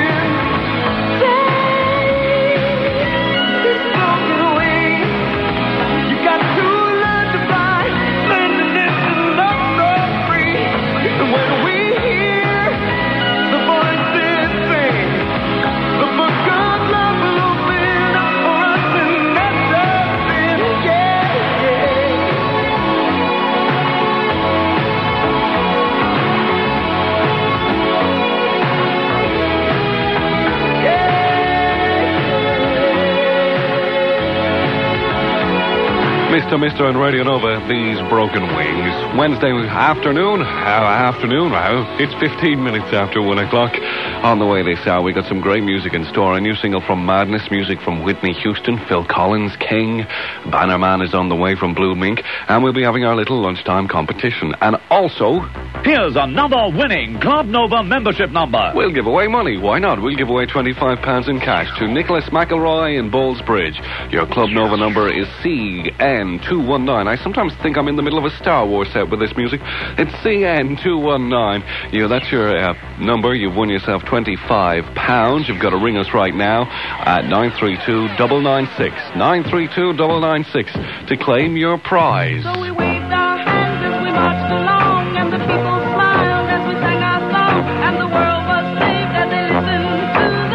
Mr. and Radio Nova, These Broken Wings. Wednesday afternoon, it's 15 minutes after 1 o'clock. On the way this hour, we got some great music in store. A new single from Madness, music from Whitney Houston, Phil Collins, King. Bannerman is on the way from Blue Mink. And we'll be having our little lunchtime competition. And also, here's another winning Club Nova membership number. We'll give away money. Why not? We'll give away £25 in cash to Nicholas McElroy in Ballsbridge. Your Club Nova number is CN219. I sometimes think I'm in the middle of a Star Wars set with this music. It's CN219. Yeah, that's your number. You've won yourself £25. You've got to ring us right now at 932-996. 932-996 to claim your prize. So we waved our hands as we marched along, and the people smiled as we sang our song, and the world was saved as they listened to the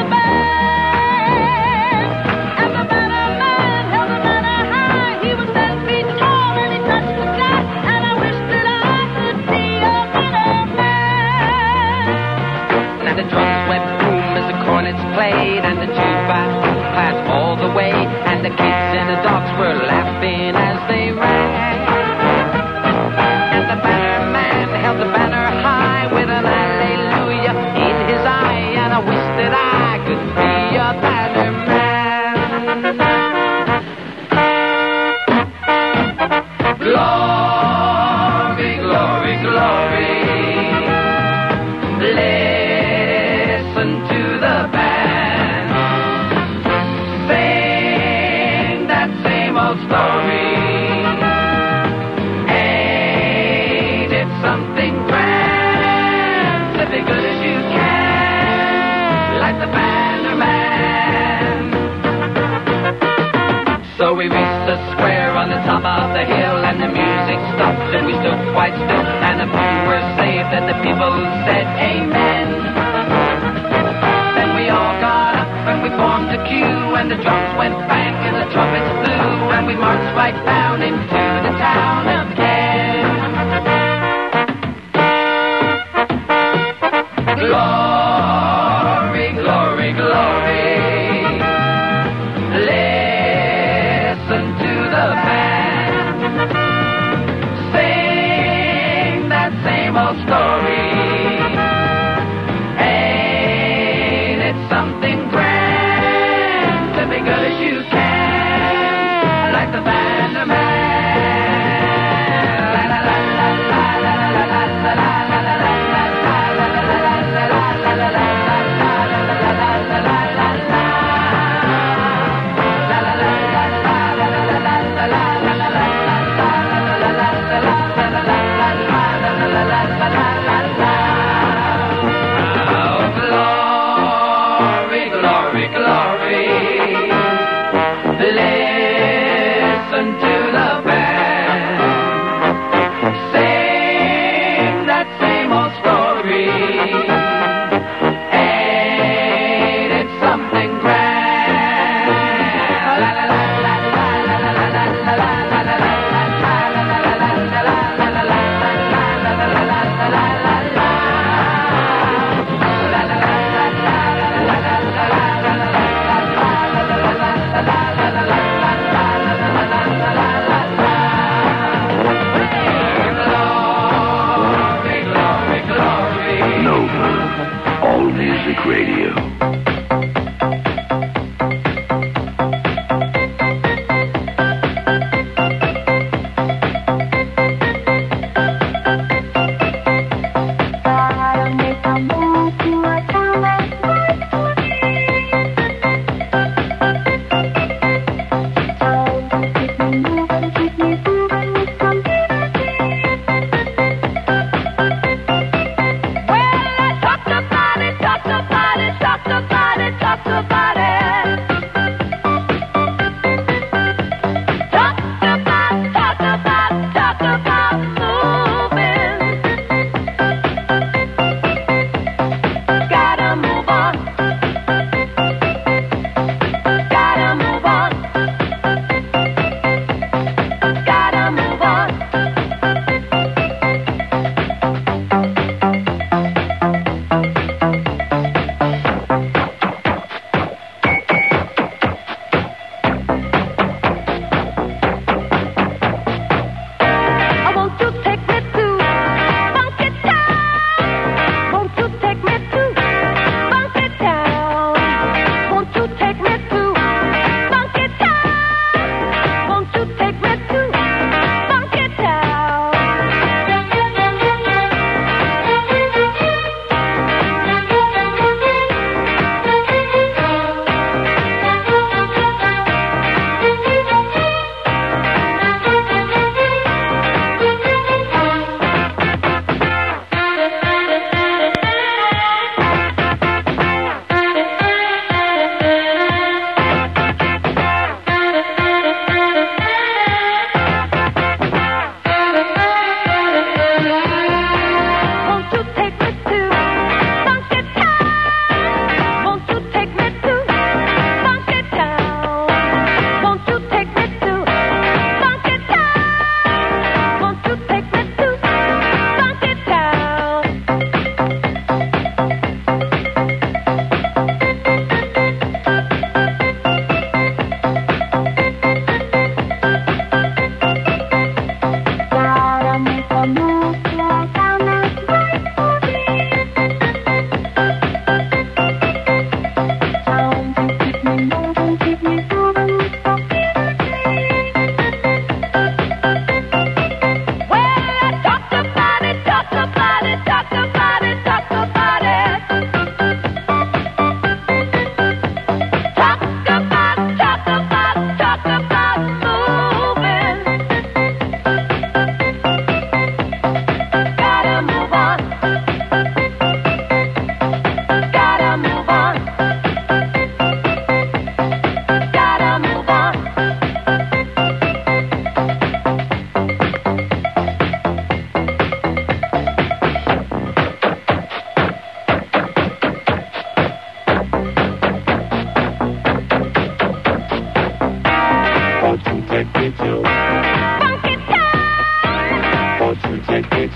band. And the banner man held the banner high. He was 10 feet tall and he touched the sky, and I wish that I could be a Minuteman. Now the drums went boom as the cornets played, and the jukebox clapped all the way, and the kids and the dogs were laughing as they ran. And the banner man held the banner high with an hallelujah in his eye, and I wish that I could be a banner man. Glory, glory, glory. Listen to the band. Sing that same old story. Ain't it something grand to be good as you can, like the banner man? So we reached the square on the top of the hill, and the music stopped and we stood quite still, and the few were saved and the people said amen. Then we all got up and we formed a queue, and the drums went bang and the trumpets blew, and we marched right down into the town again. Glory, glory, glory. Listen to the band. Sing that same old story. Ain't it something grand to be good as you can, like the banner man? La la la la la la la la la la la la. Glory, glory, glory. Listen to the band. Sing that same old story. Ain't it something grand? La la la la la la la la la la la la la. Nova, All Music Radio. Talk about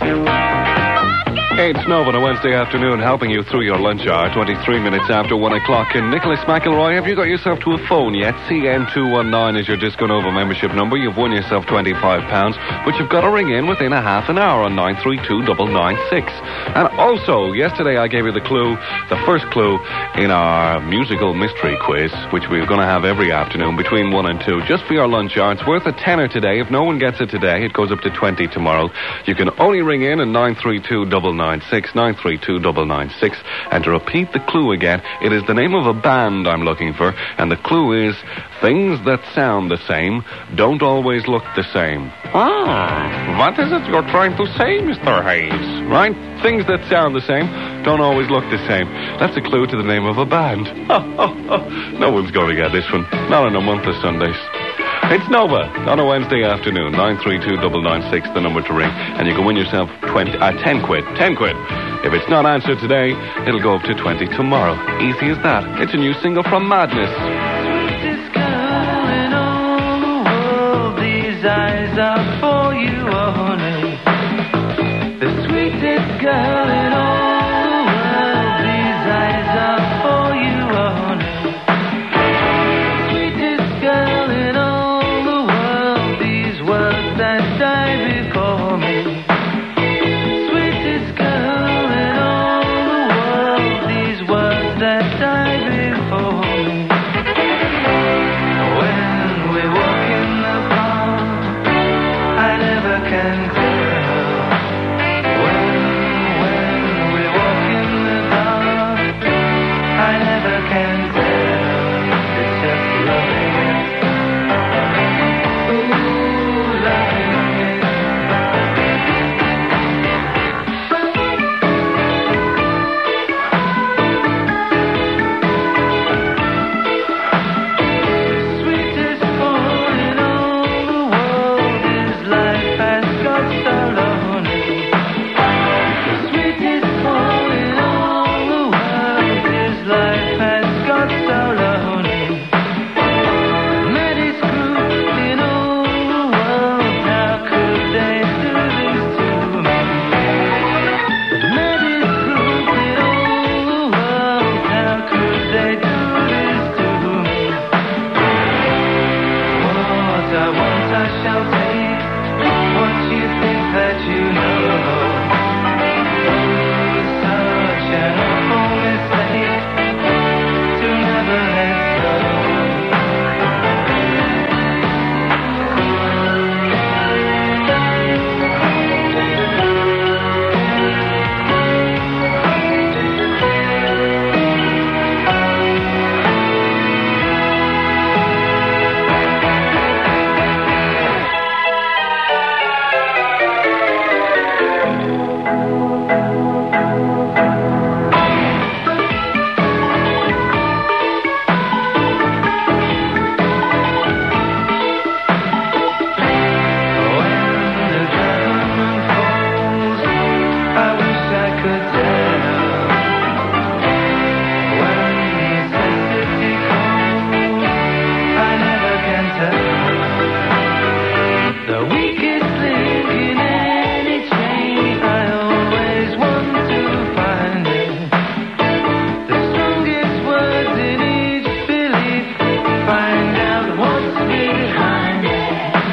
It's Nova on a Wednesday afternoon, helping you through your lunch hour, 23 minutes after 1 o'clock. And Nicholas McElroy, have you got yourself to a phone yet? CN219 is your Disco Nova membership number. You've won yourself £25, but you've got to ring in within a half an hour on 932-996. And also, yesterday I gave you the clue, the first clue in our musical mystery quiz, which we're going to have every afternoon between 1 and 2, just for your lunch hour. It's worth a tenner today. If no one gets it today, it goes up to 20 tomorrow. You can only ring in at 932-996. 932-996. And to repeat the clue again, it is the name of a band I'm looking for, and the clue is things that sound the same don't always look the same. What is it you're trying to say, Mr. Hayes? Right? Things that sound the same don't always look the same. That's a clue to the name of a band. No one's going to get this one. Not in a month of Sundays. It's Nova on a Wednesday afternoon, 932-996, the number to ring, and you can win yourself 10 quid. 10 quid. If it's not answered today, it'll go up to 20 tomorrow. Easy as that. It's a new single from Madness. Sweetest girl in all the world, these eyes are for you only. The sweetest girl in all the world, these eyes are for you only. Sweetest girl in all the world, these words that die before me. Sweetest girl in all the world, these words that die before me. When we walk in the park, I never can tell. When we walk in the dark, I never can tell. It's just loving it. Ooh, loving it. Sweetest boy in all the world, his life has got so lonely. The sweetest boy in all the world, his life has got so lonely. Met his group in all the world, how could they do this to me? Met his group in all the world, how could they do this to me? What I want I shall take, what you think that you know. Such an awful mistake to never let go. I wish I could tell. When necessity calls, I never can tell. The weakest link in any chain, I always want to find it. The strongest words in each belief, find out what's behind it.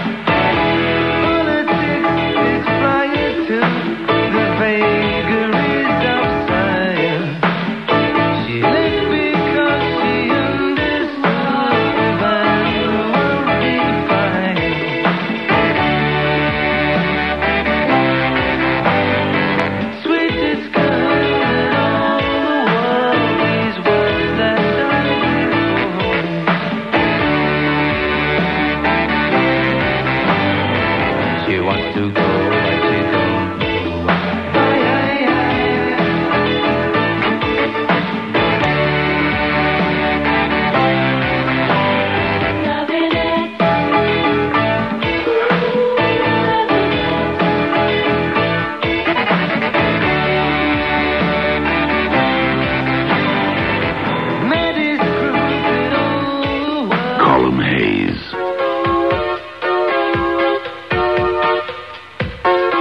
Politics is prior to the vagaries of science. She lived because she understood the value of defiance. Sweetest girl in all the world, these words that die before me. She wants to go, but she don't know why. Loving it. Met his group in all the world. Colin Hayes.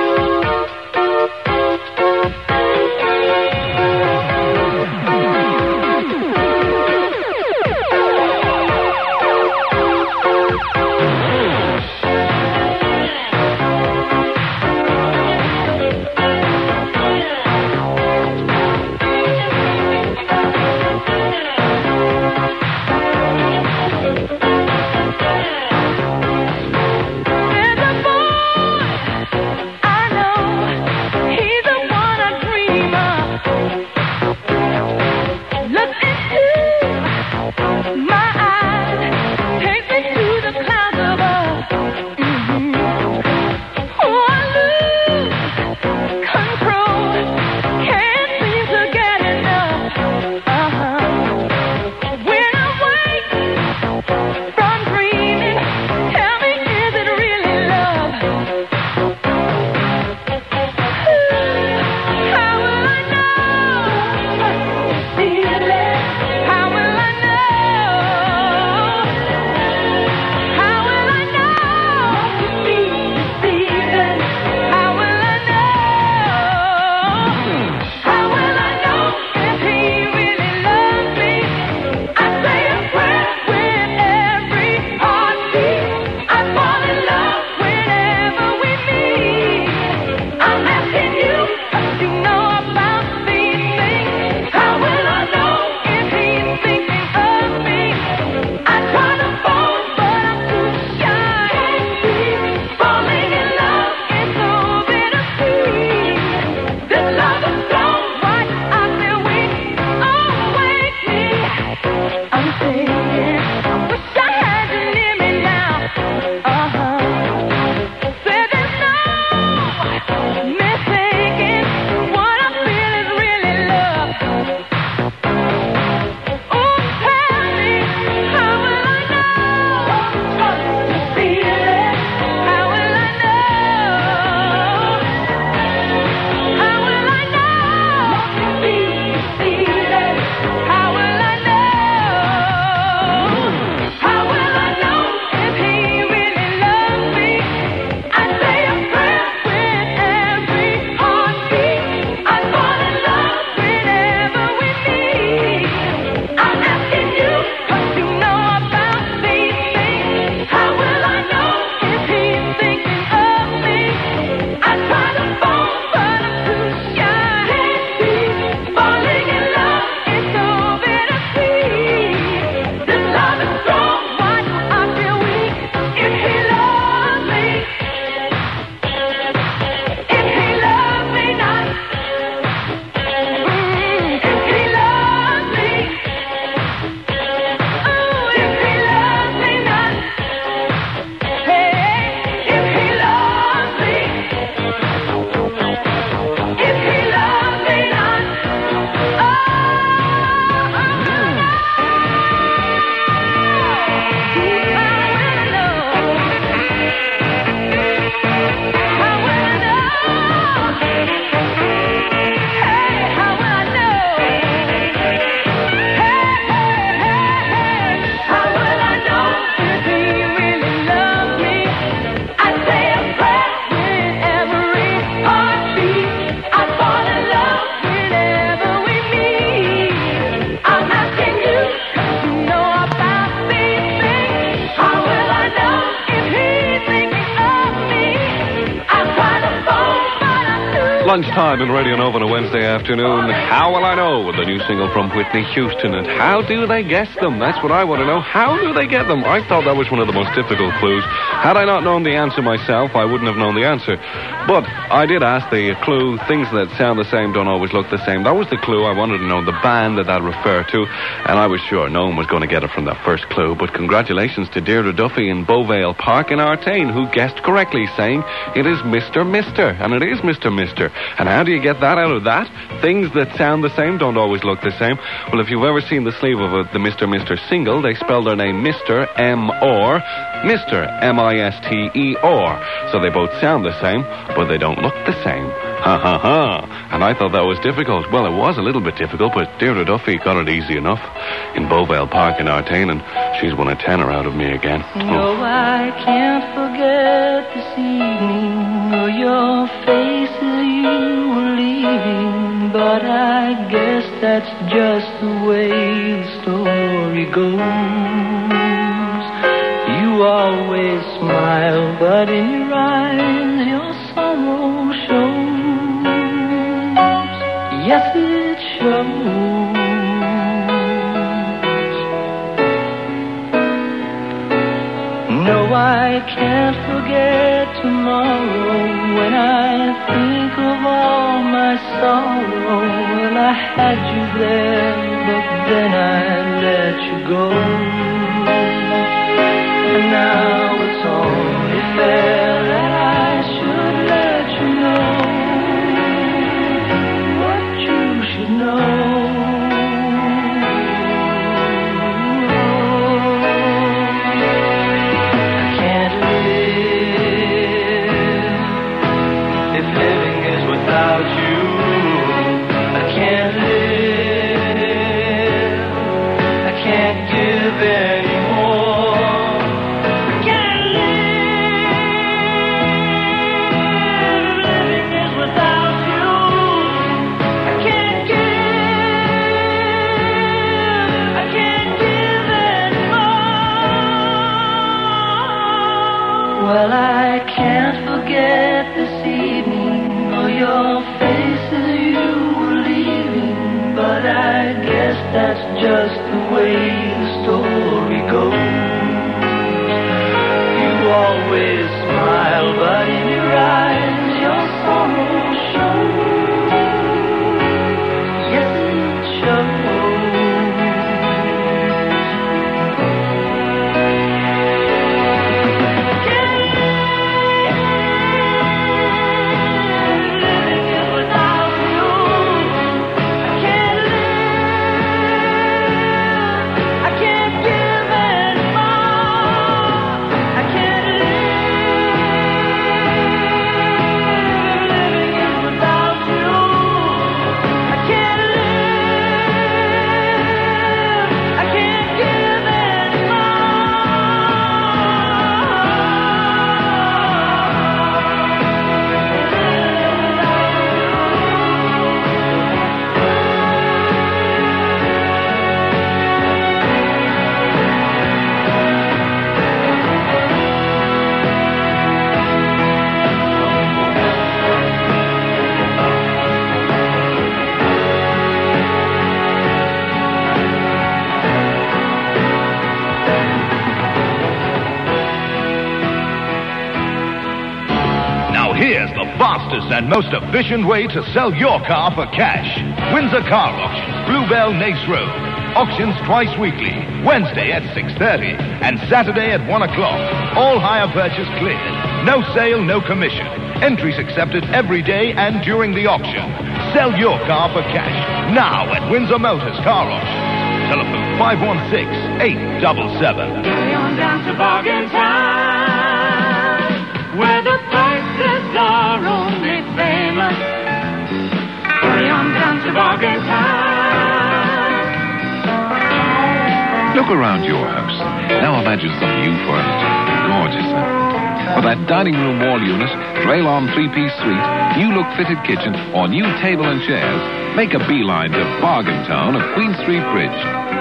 Lunchtime in Radio Nova on a Wednesday afternoon. How will I know? With the new single from Whitney Houston. And how do they guess them? That's what I want to know. How do they get them? I thought that was one of the most difficult clues. Had I not known the answer myself, I wouldn't have known the answer. But I did ask the clue, things that sound the same don't always look the same. That was the clue. I wanted to know the band that referred to. And I was sure no one was going to get it from that first clue. But congratulations to Deirdre Duffy in Beauvale Park in Artane, who guessed correctly, saying it is Mr. Mister. And it is Mr. Mister. And how do you get that out of that? Things that sound the same don't always look the same. Well, if you've ever seen the sleeve of the Mr. Mister single, they spell their name Mr. M-or, Mr. M-I-S-T-E-R. So they both sound the same, but they don't look the same. Ha ha ha. And I thought that was difficult. Well, it was a little bit difficult, but Deirdre Duffy got it easy enough in Beauvale Park in Artane, and she's won a tenner out of me again. No, I can't forget this evening or your face as you were leaving, but I guess that's just the way the story goes. You always smile, but in your eyes your sorrow shows. Yes, it shows. No, I can't forget tomorrow when I think of all my sorrow. Well, I had you there, but then I let you go. And now it's only fair that I should let you know what you should know. Well, I can't forget this evening or your face as you were leaving, but I guess that's just the way the story goes. You always smile, but in your eyes your sorrow shows. Yes, it shows. And most efficient way to sell your car for cash. Windsor Car Auction, Bluebell Nace Road. Auctions twice weekly, Wednesday at 6:30 and Saturday at 1 o'clock. All hire purchase cleared. No sale, no commission. Entries accepted every day and during the auction. Sell your car for cash now at Windsor Motors Car Auction. Telephone 516-877. Hurry on down to Bargain Town, where the prices are only famous. Hurry on down to Bargain Town. Look around your house. Now imagine some new furniture. Gorgeous, huh? For that dining room wall unit, Draylon 3-piece suite, new look fitted kitchen, or new table and chairs, make a beeline to Bargain Town of Queen Street Bridge.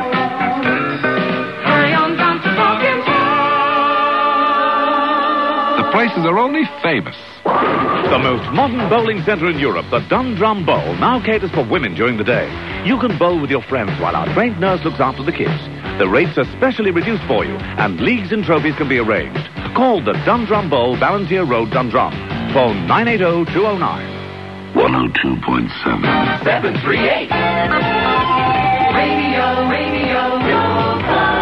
Hurry on down to Bargain Town. The prices are only famous. The most modern bowling centre in Europe, the Dundrum Bowl, now caters for women during the day. You can bowl with your friends while our trained nurse looks after the kids. The rates are specially reduced for you, and leagues and trophies can be arranged. Call the Dundrum Bowl, Ballantyre Road, Dundrum. Phone 980-209. 102.7. 738. Radio, your club.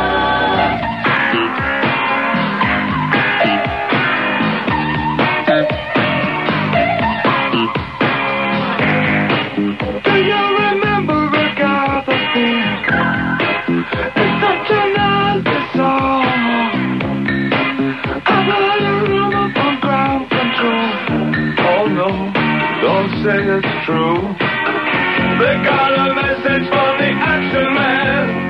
Do you remember Regatta Thing? It's such a nice song. I've heard a rumor from ground control. Oh no, don't say it's true. They got a message from the action man.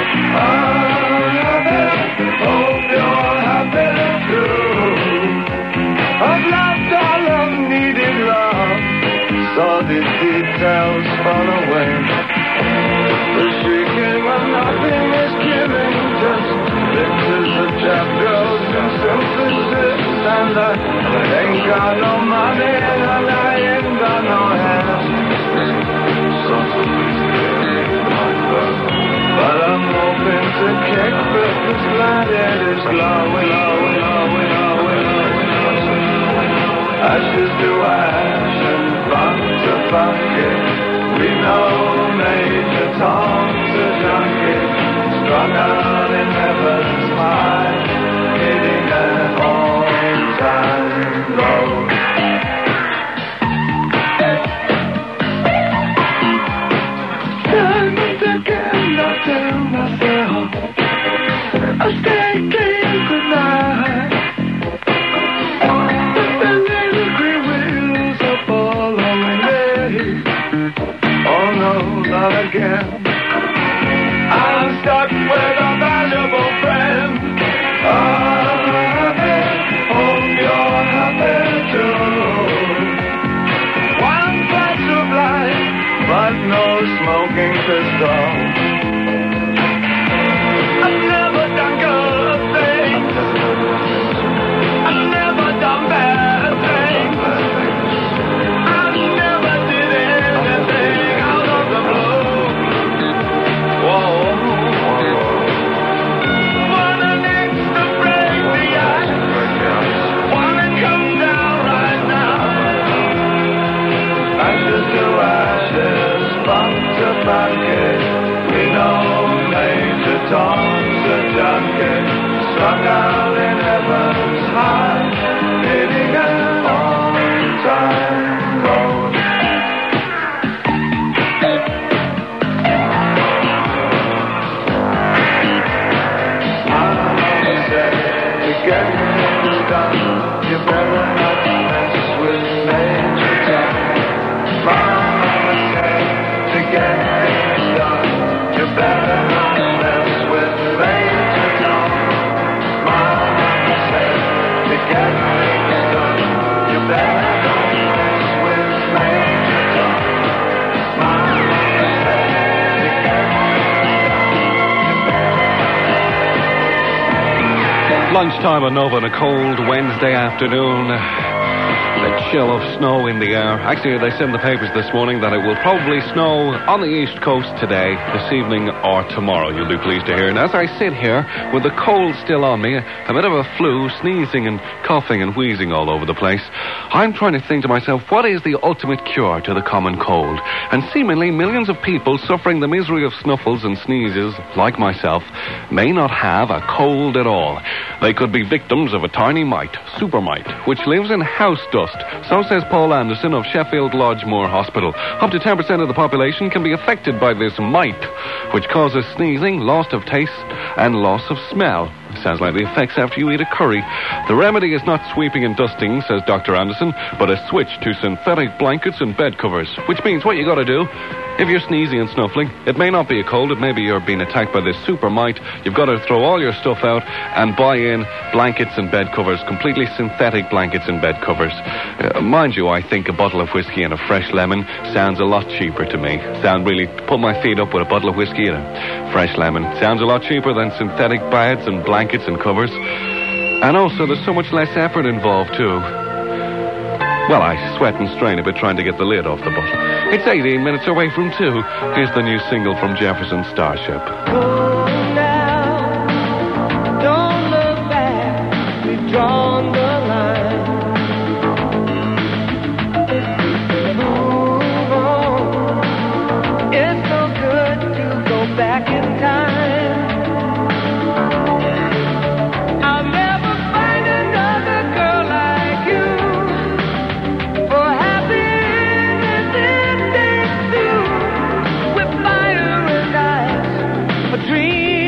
Hope you're happy too. I've lost all of needed love. Saw the details fall away. The shrieking of nothing is killing. Just pictures of trap girls and synthesis. And I ain't got no money and I ain't got no hands. But I'm hoping to kick back this planet is glowing, ashes to ash and buck to bucket. We know Major Tom's a junkie, strung out in heaven's high, hitting an all-time low. Time and again I tell myself I stay clean goodnight. But the little green wheels are following me. Oh no, not again. I'm stuck with a valuable friend. Hope you're happy too. One flash of light, but no smoking pistol. I've never done good things. I've never done bad things. I never did anything out of the blue. Whoa. Wanna next to break the ice. Wanna come down right now. Ashes to ashes, buck to bucket. We know Major Tom's a junkie, strung out in heaven's high, hitting an all-time road. Mama said, to get things done, you better not mess with Major Tom. Mama said, to get things done, you better not mess with Major Tom. Mama said, to get things done, you better not mess with Major Tom. Mama said, to get Lunchtime at Nova on a cold Wednesday afternoon. A chill of snow in the air. Actually, they said in the papers this morning that it will probably snow on the east coast today, this evening, or tomorrow. You'll be pleased to hear. And as I sit here with the cold still on me, a bit of a flu, sneezing and coughing and wheezing all over the place, I'm trying to think to myself, what is the ultimate cure to the common cold? And seemingly millions of people suffering the misery of snuffles and sneezes, like myself, may not have a cold at all. They could be victims of a tiny mite, super mite, which lives in house dust. So says Paul Anderson of Sheffield Lodge Moor Hospital. Up to 10% of the population can be affected by this mite, which causes sneezing, loss of taste, and loss of smell. Sounds like the effects after you eat a curry. The remedy is not sweeping and dusting, says Dr. Anderson, but a switch to synthetic blankets and bed covers, which means what you got to do, if you're sneezing and snuffling, it may not be a cold, it may be you're being attacked by this super mite. You've got to throw all your stuff out and buy in blankets and bed covers, completely synthetic blankets and bed covers. Mind you, I think a bottle of whiskey and a fresh lemon sounds a lot cheaper to me. Put my feet up with a bottle of whiskey and a fresh lemon. Sounds a lot cheaper than synthetic beds and blankets and covers. And also, there's so much less effort involved, too. Well, I sweat and strain a bit trying to get the lid off the bottle. It's 18 minutes away from 2. Here's the new single from Jefferson Starship. Don't look back, we've drawn the line. Move on. It's so good to go back in time. I'll never find another girl like you. For happiness it takes two. With fire and ice, a dream.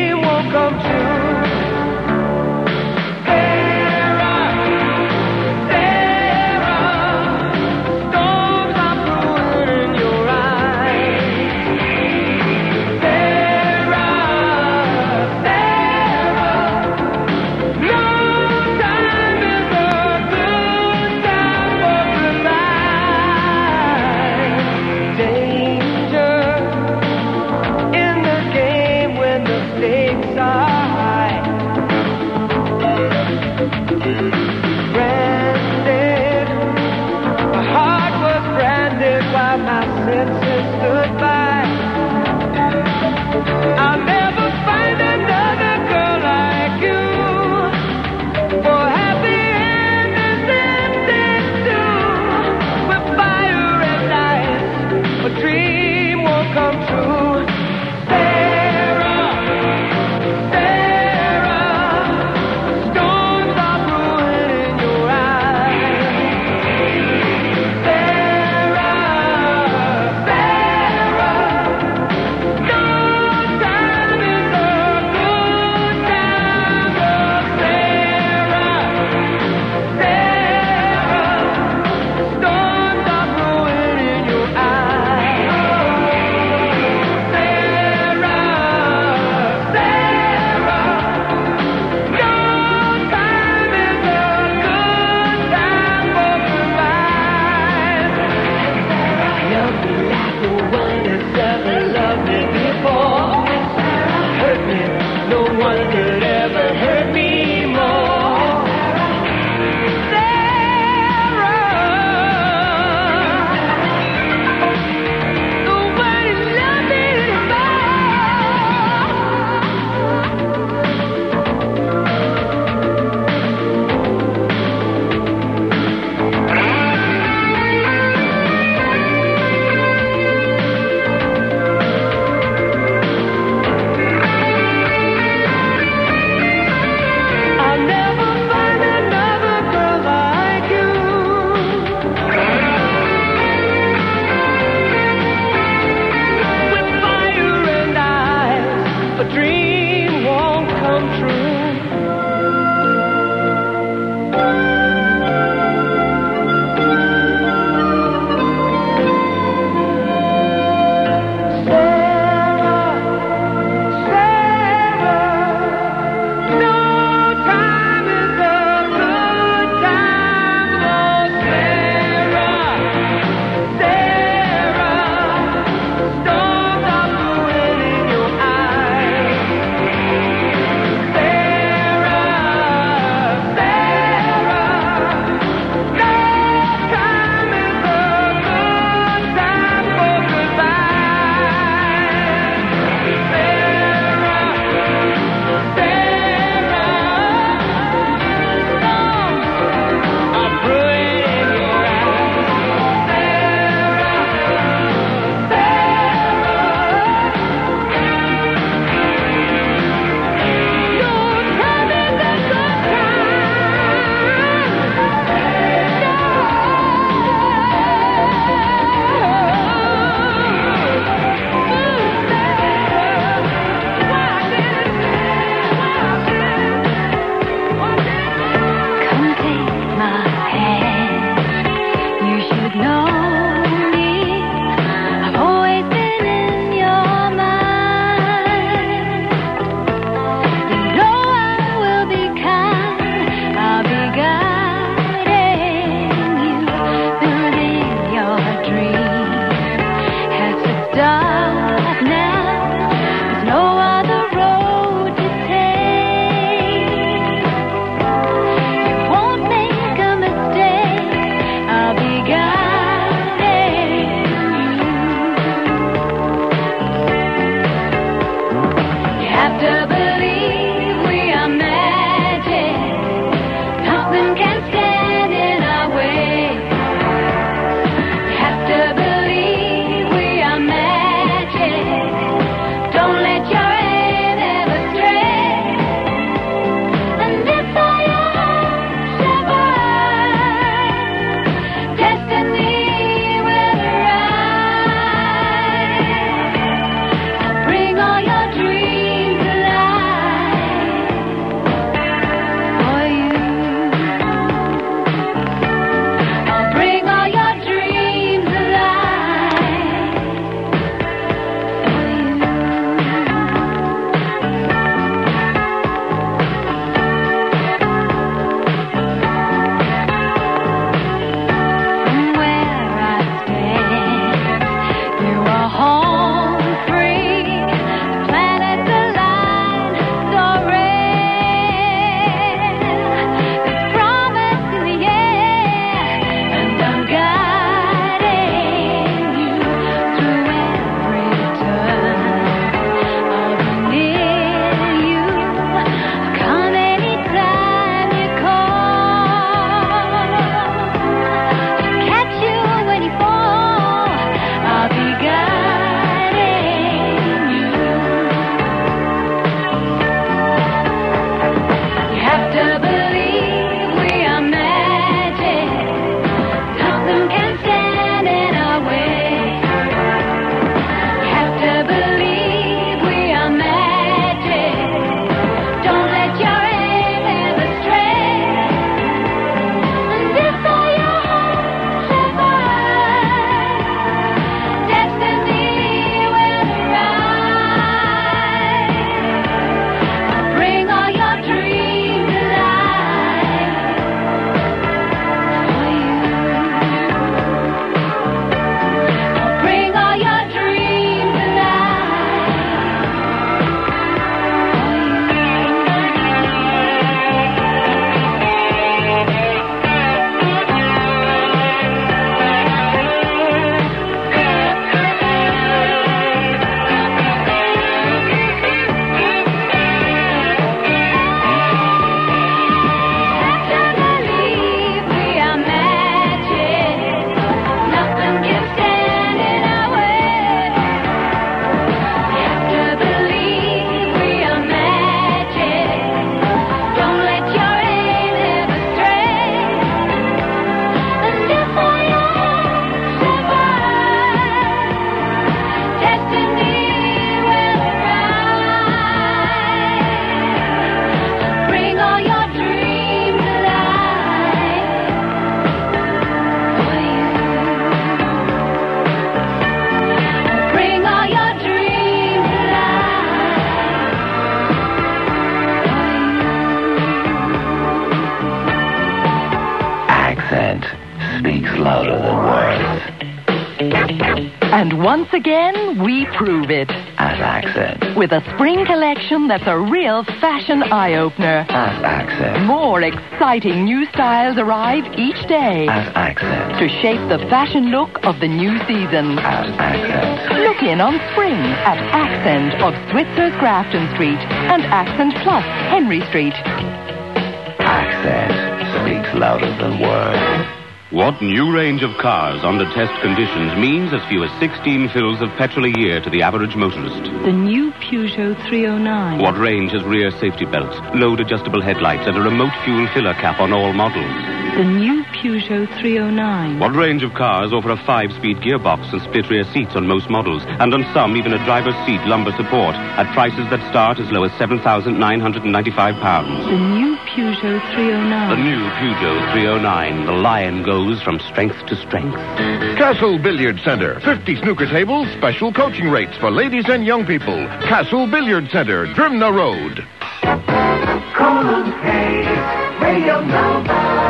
louder than words. And once again, we prove it. At Accent. With a spring collection that's a real fashion eye-opener. At Accent. More exciting new styles arrive each day. At Accent. To shape the fashion look of the new season. At Accent. Look in on spring at Accent of Switzer's Grafton Street and Accent Plus, Henry Street. Accent speaks louder than words. What new range of cars under test conditions means as few as 16 fills of petrol a year to the average motorist? The new Peugeot 309. What range has rear safety belts, load adjustable headlights, and a remote fuel filler cap on all models? The new Peugeot 309. What range of cars offer a 5-speed gearbox and split rear seats on most models, and on some even a driver's seat lumbar support, at prices that start as low as £7,995? The new Peugeot 309. The new Peugeot 309. The Lion goes from strength to strength. Castle Billiard Centre. 50 snooker tables, special coaching rates for ladies and young people. Castle Billiard Centre, Drimna Road. Colin Hayes, Radio Nova.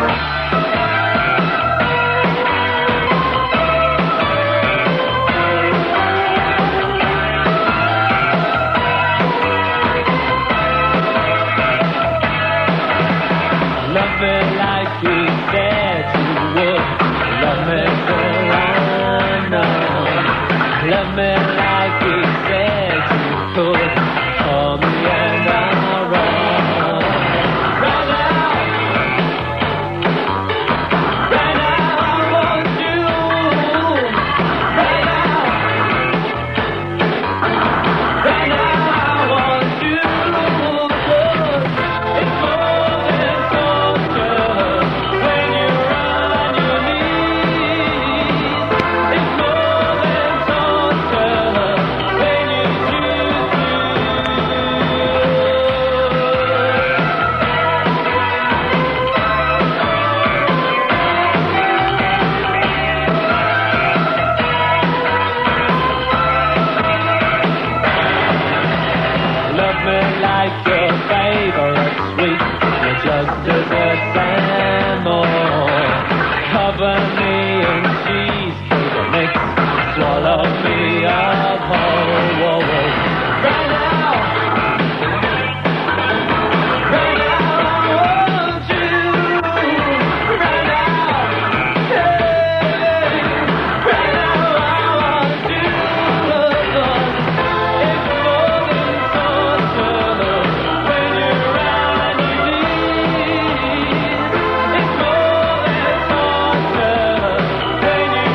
Love me like you said you would. Love me till I know. Love me like you said you could. Call me and I'll run. Right now, I want you. Right now, I want you. It's more than torture when you're on your knees. It's more than torture when you choose to. Love me like your favorite sweet. You just deserve some more. Cover me in cheese, take a mix, swallow me up whole. Whoa, whoa. Right now, I want you. Right now, hey, right now I want you. It's more than torture when you're on your knees. It's more than torture when you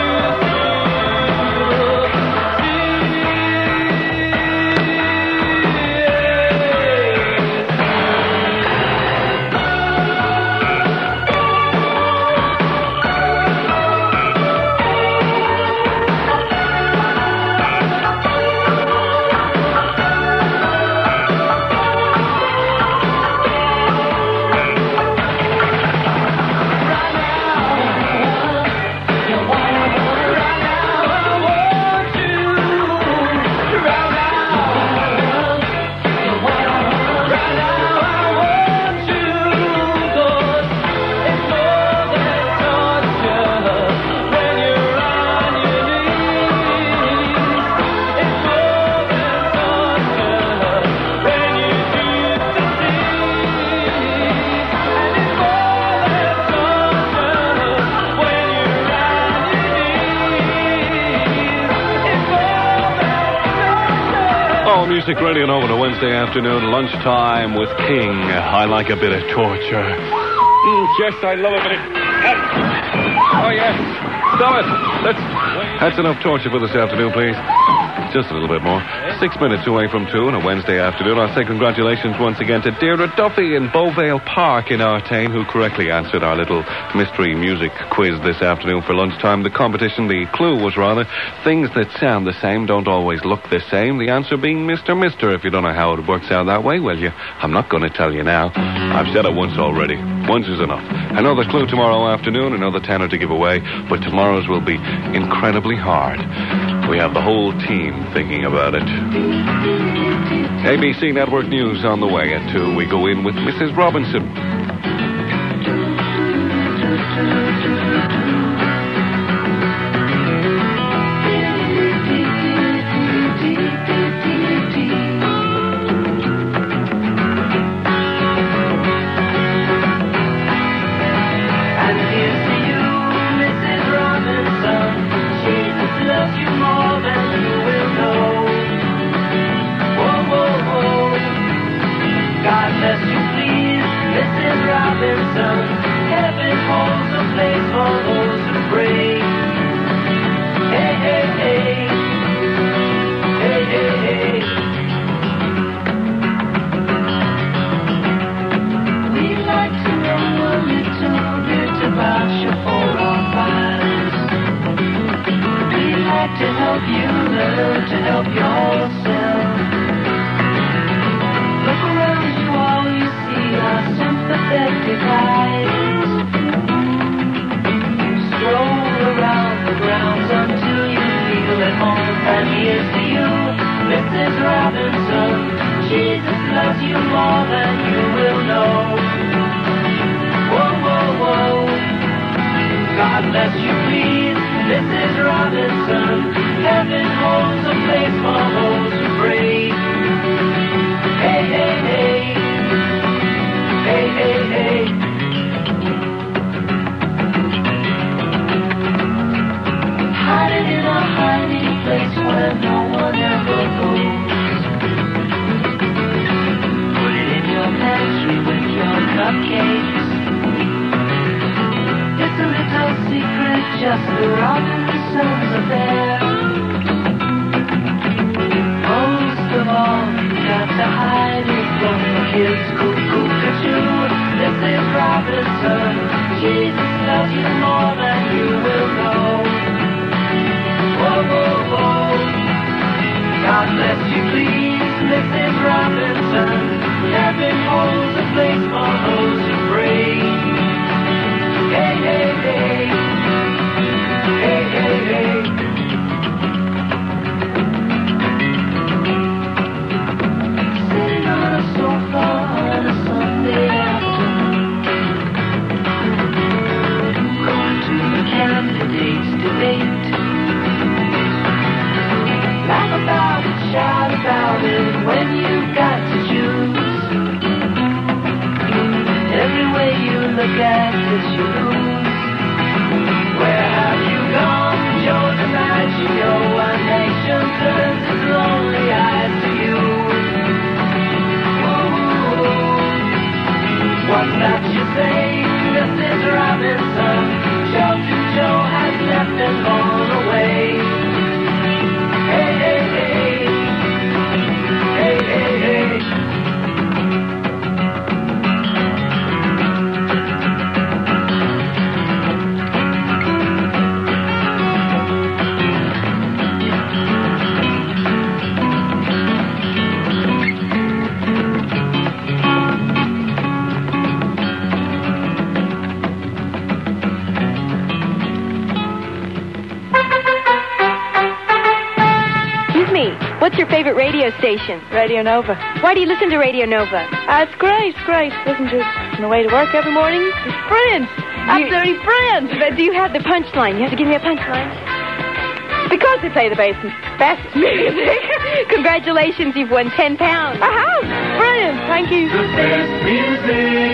Oh, Music Radio Nova on a Wednesday afternoon, lunchtime with King. I like a bit of torture. Yes, I love a bit of... Oh, yes. Stop it. That's enough torture for this afternoon, please. Just a little bit more. 6 minutes away from 2 on a Wednesday afternoon. I'll say congratulations once again to Deirdre Duffy in Beauvale Park in Artane, who correctly answered our little mystery music quiz this afternoon for lunchtime. The competition, the clue was rather, things that sound the same don't always look the same. The answer being Mr. Mister. If you don't know how it works out that way, well, I'm not going to tell you now. I've said it once already. Once is enough. Another clue tomorrow afternoon, another tenner to give away, but tomorrow's will be incredibly hard. We have the whole team thinking about it. ABC Network News on the way at 2. We go in with Mrs. Robinson. to help you learn to help yourself. Look around you, all you see are sympathetic eyes. Stroll around the grounds until you feel at home. And here's to you, Mrs. Robinson. Jesus loves you more than you will know. Whoa, whoa, whoa. God bless you, please, Mrs. Robinson. Heaven holds a place for those who pray. Hey, hey, hey. Hey, hey, hey. Hiding in a hiding place where no one ever goes. Put it in your pantry with your cupcakes. It's a little secret, just the Robinsons affair. Most of all, you got to hide it from the kids. Cuckoo-cuckoo, Mrs. Robinson. Jesus loves you more than you will know. Whoa, whoa, whoa. God bless you, please, Mrs. Robinson. Heaven holds a place for those who pray. Hey, hey, hey. Hey, hey, hey. Sitting on a sofa on a Sunday afternoon, going to the candidates' debate. Laugh about it, shout about it when you've got to choose. Every way you look at it, you lose. Where have you gone, Joe DiMaggio? A nation turns its lonely eyes to you. Ooh, what's that you say, Mrs. Robinson? Joe has left and gone away. Hey, hey, hey. Hey, hey, hey. What's your favorite radio station? Radio Nova. Why do you listen to Radio Nova? It's great, great. Listen to it on the way to work every morning. It's brilliant. Absolutely brilliant. But do you have the punchline? You have to give me a punchline. Because they play the best music. Congratulations, you've won £10. I have. Brilliant. Thank you. The best music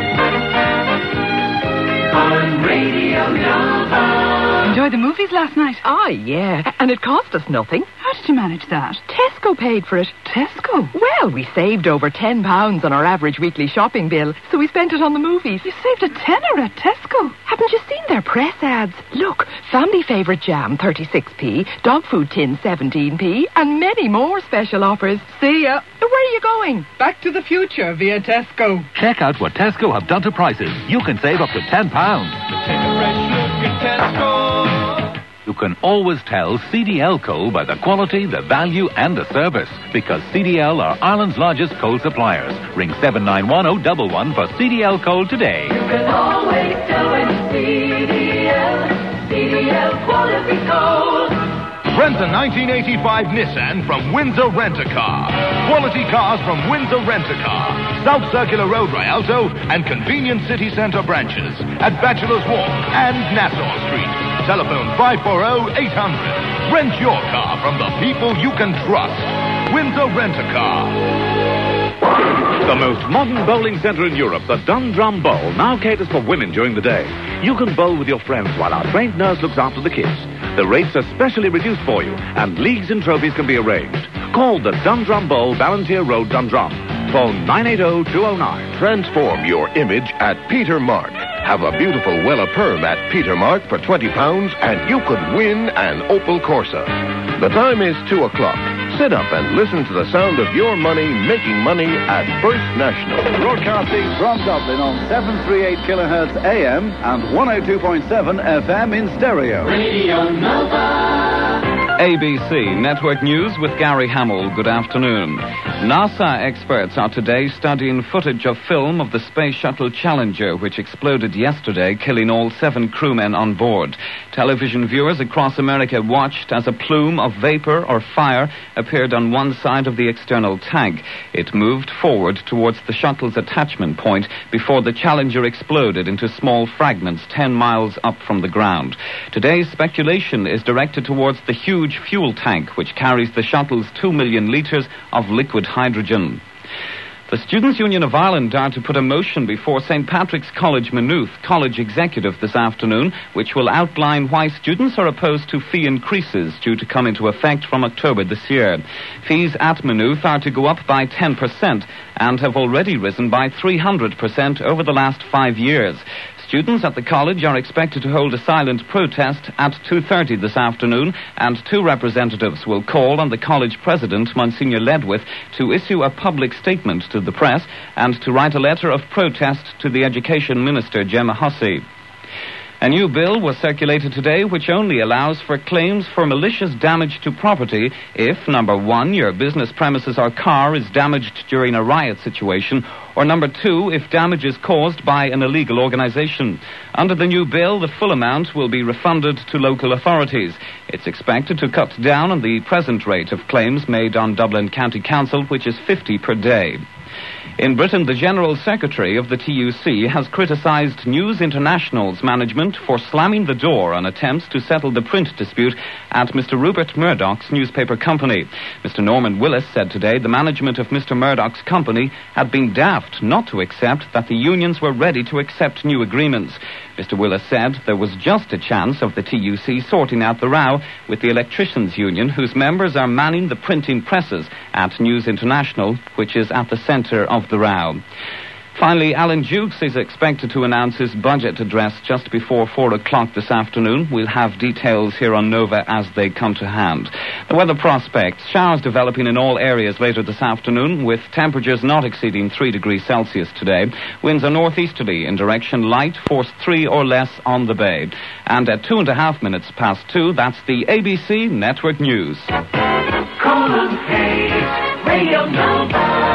on Radio Nova. Enjoyed the movies last night? Oh, yeah. And it cost us nothing. How did you manage that? Tesco paid for it. Tesco? Well, we saved over £10 on our average weekly shopping bill, so we spent it on the movies. You saved a tenner at Tesco. Haven't you seen their press ads? Look, family favourite jam, 36p, dog food tin, 17p, and many more special offers. See ya. Where are you going? Back to the future via Tesco. Check out what Tesco have done to prices. You can save up to £10. Take a fresh look at Tesco. You can always tell CDL Coal by the quality, the value, and the service, because CDL are Ireland's largest coal suppliers. Ring 791011 for CDL Coal today. You can always tell when CDL quality coal. Rent a 1985 Nissan from Windsor Rent-A-Car. Quality cars from Windsor Rent-A-Car. South Circular Road, Rialto, and convenient city centre branches at Bachelor's Walk and Nassau Street. Telephone 540-800. Rent your car from the people you can trust. Windsor Rent-A-Car. The most modern bowling centre in Europe, the Dundrum Bowl, now caters for women during the day. You can bowl with your friends while our trained nurse looks after the kids. The rates are specially reduced for you, and leagues and trophies can be arranged. Call the Dundrum Bowl, Ballantyre Road, Dundrum. Phone 980-209. Transform your image at Peter Mark. Have a beautiful Wella Perm at Peter Mark for £20 and you could win an Opel Corsa. The time is 2 o'clock. Sit up and listen to the sound of your money making money at First National. Broadcasting from Dublin on 738 kilohertz AM and 102.7 FM in stereo. Radio Nova. ABC Network News with Gary Hamill. Good afternoon. NASA experts are today studying footage of film of the Space Shuttle Challenger, which exploded yesterday, killing all 7 crewmen on board. Television viewers across America watched as a plume of vapor or fire appeared on one side of the external tank. It moved forward towards the shuttle's attachment point before the Challenger exploded into small fragments 10 miles up from the ground. Today's speculation is directed towards the huge fuel tank, which carries the shuttle's 2 million litres of liquid hydrogen. The Students' Union of Ireland are to put a motion before St. Patrick's College Maynooth College Executive this afternoon, which will outline why students are opposed to fee increases due to come into effect from October this year. Fees at Maynooth are to go up by 10% and have already risen by 300% over the last 5 years. Students at the college are expected to hold a silent protest at 2:30 this afternoon, and 2 representatives will call on the college president, Monsignor Ledwith, to issue a public statement to the press and to write a letter of protest to the Education Minister, Gemma Hussey. A new bill was circulated today which only allows for claims for malicious damage to property if, number 1, your business premises or car is damaged during a riot situation, or number 2, if damage is caused by an illegal organization. Under the new bill, the full amount will be refunded to local authorities. It's expected to cut down on the present rate of claims made on Dublin County Council, which is 50 per day. In Britain, the General Secretary of the TUC has criticised News International's management for slamming the door on attempts to settle the print dispute at Mr. Rupert Murdoch's newspaper company. Mr. Norman Willis said today the management of Mr. Murdoch's company had been daft not to accept that the unions were ready to accept new agreements. Mr. Willis said there was just a chance of the TUC sorting out the row with the Electricians' Union, whose members are manning the printing presses at News International, which is at the centre of the row. Finally, Alan Dukes is expected to announce his budget address just before 4 o'clock this afternoon. We'll have details here on Nova as they come to hand. The weather prospects: showers developing in all areas later this afternoon, with temperatures not exceeding 3 degrees Celsius today. Winds are northeasterly in direction light, force 3 or less on the bay. And at 2.5 minutes past 2, that's the ABC Network News. Colin Hayes, Radio Nova.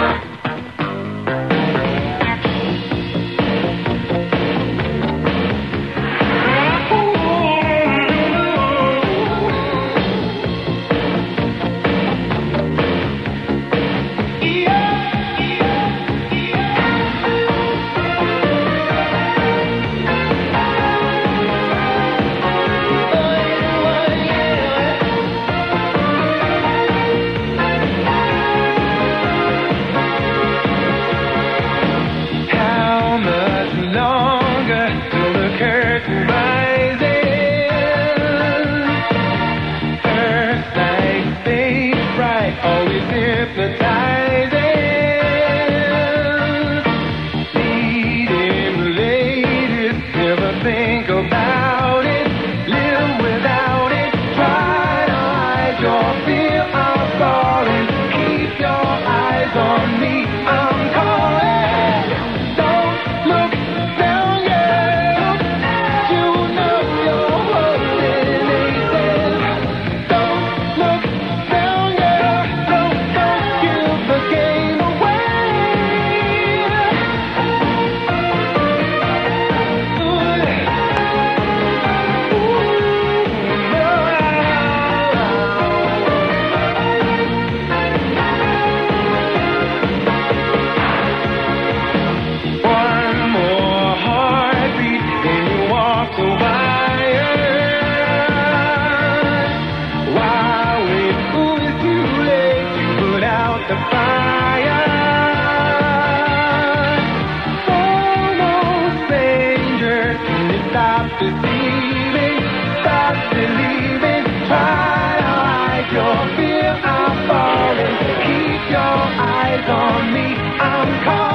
Keep your eyes on me, I'm calling.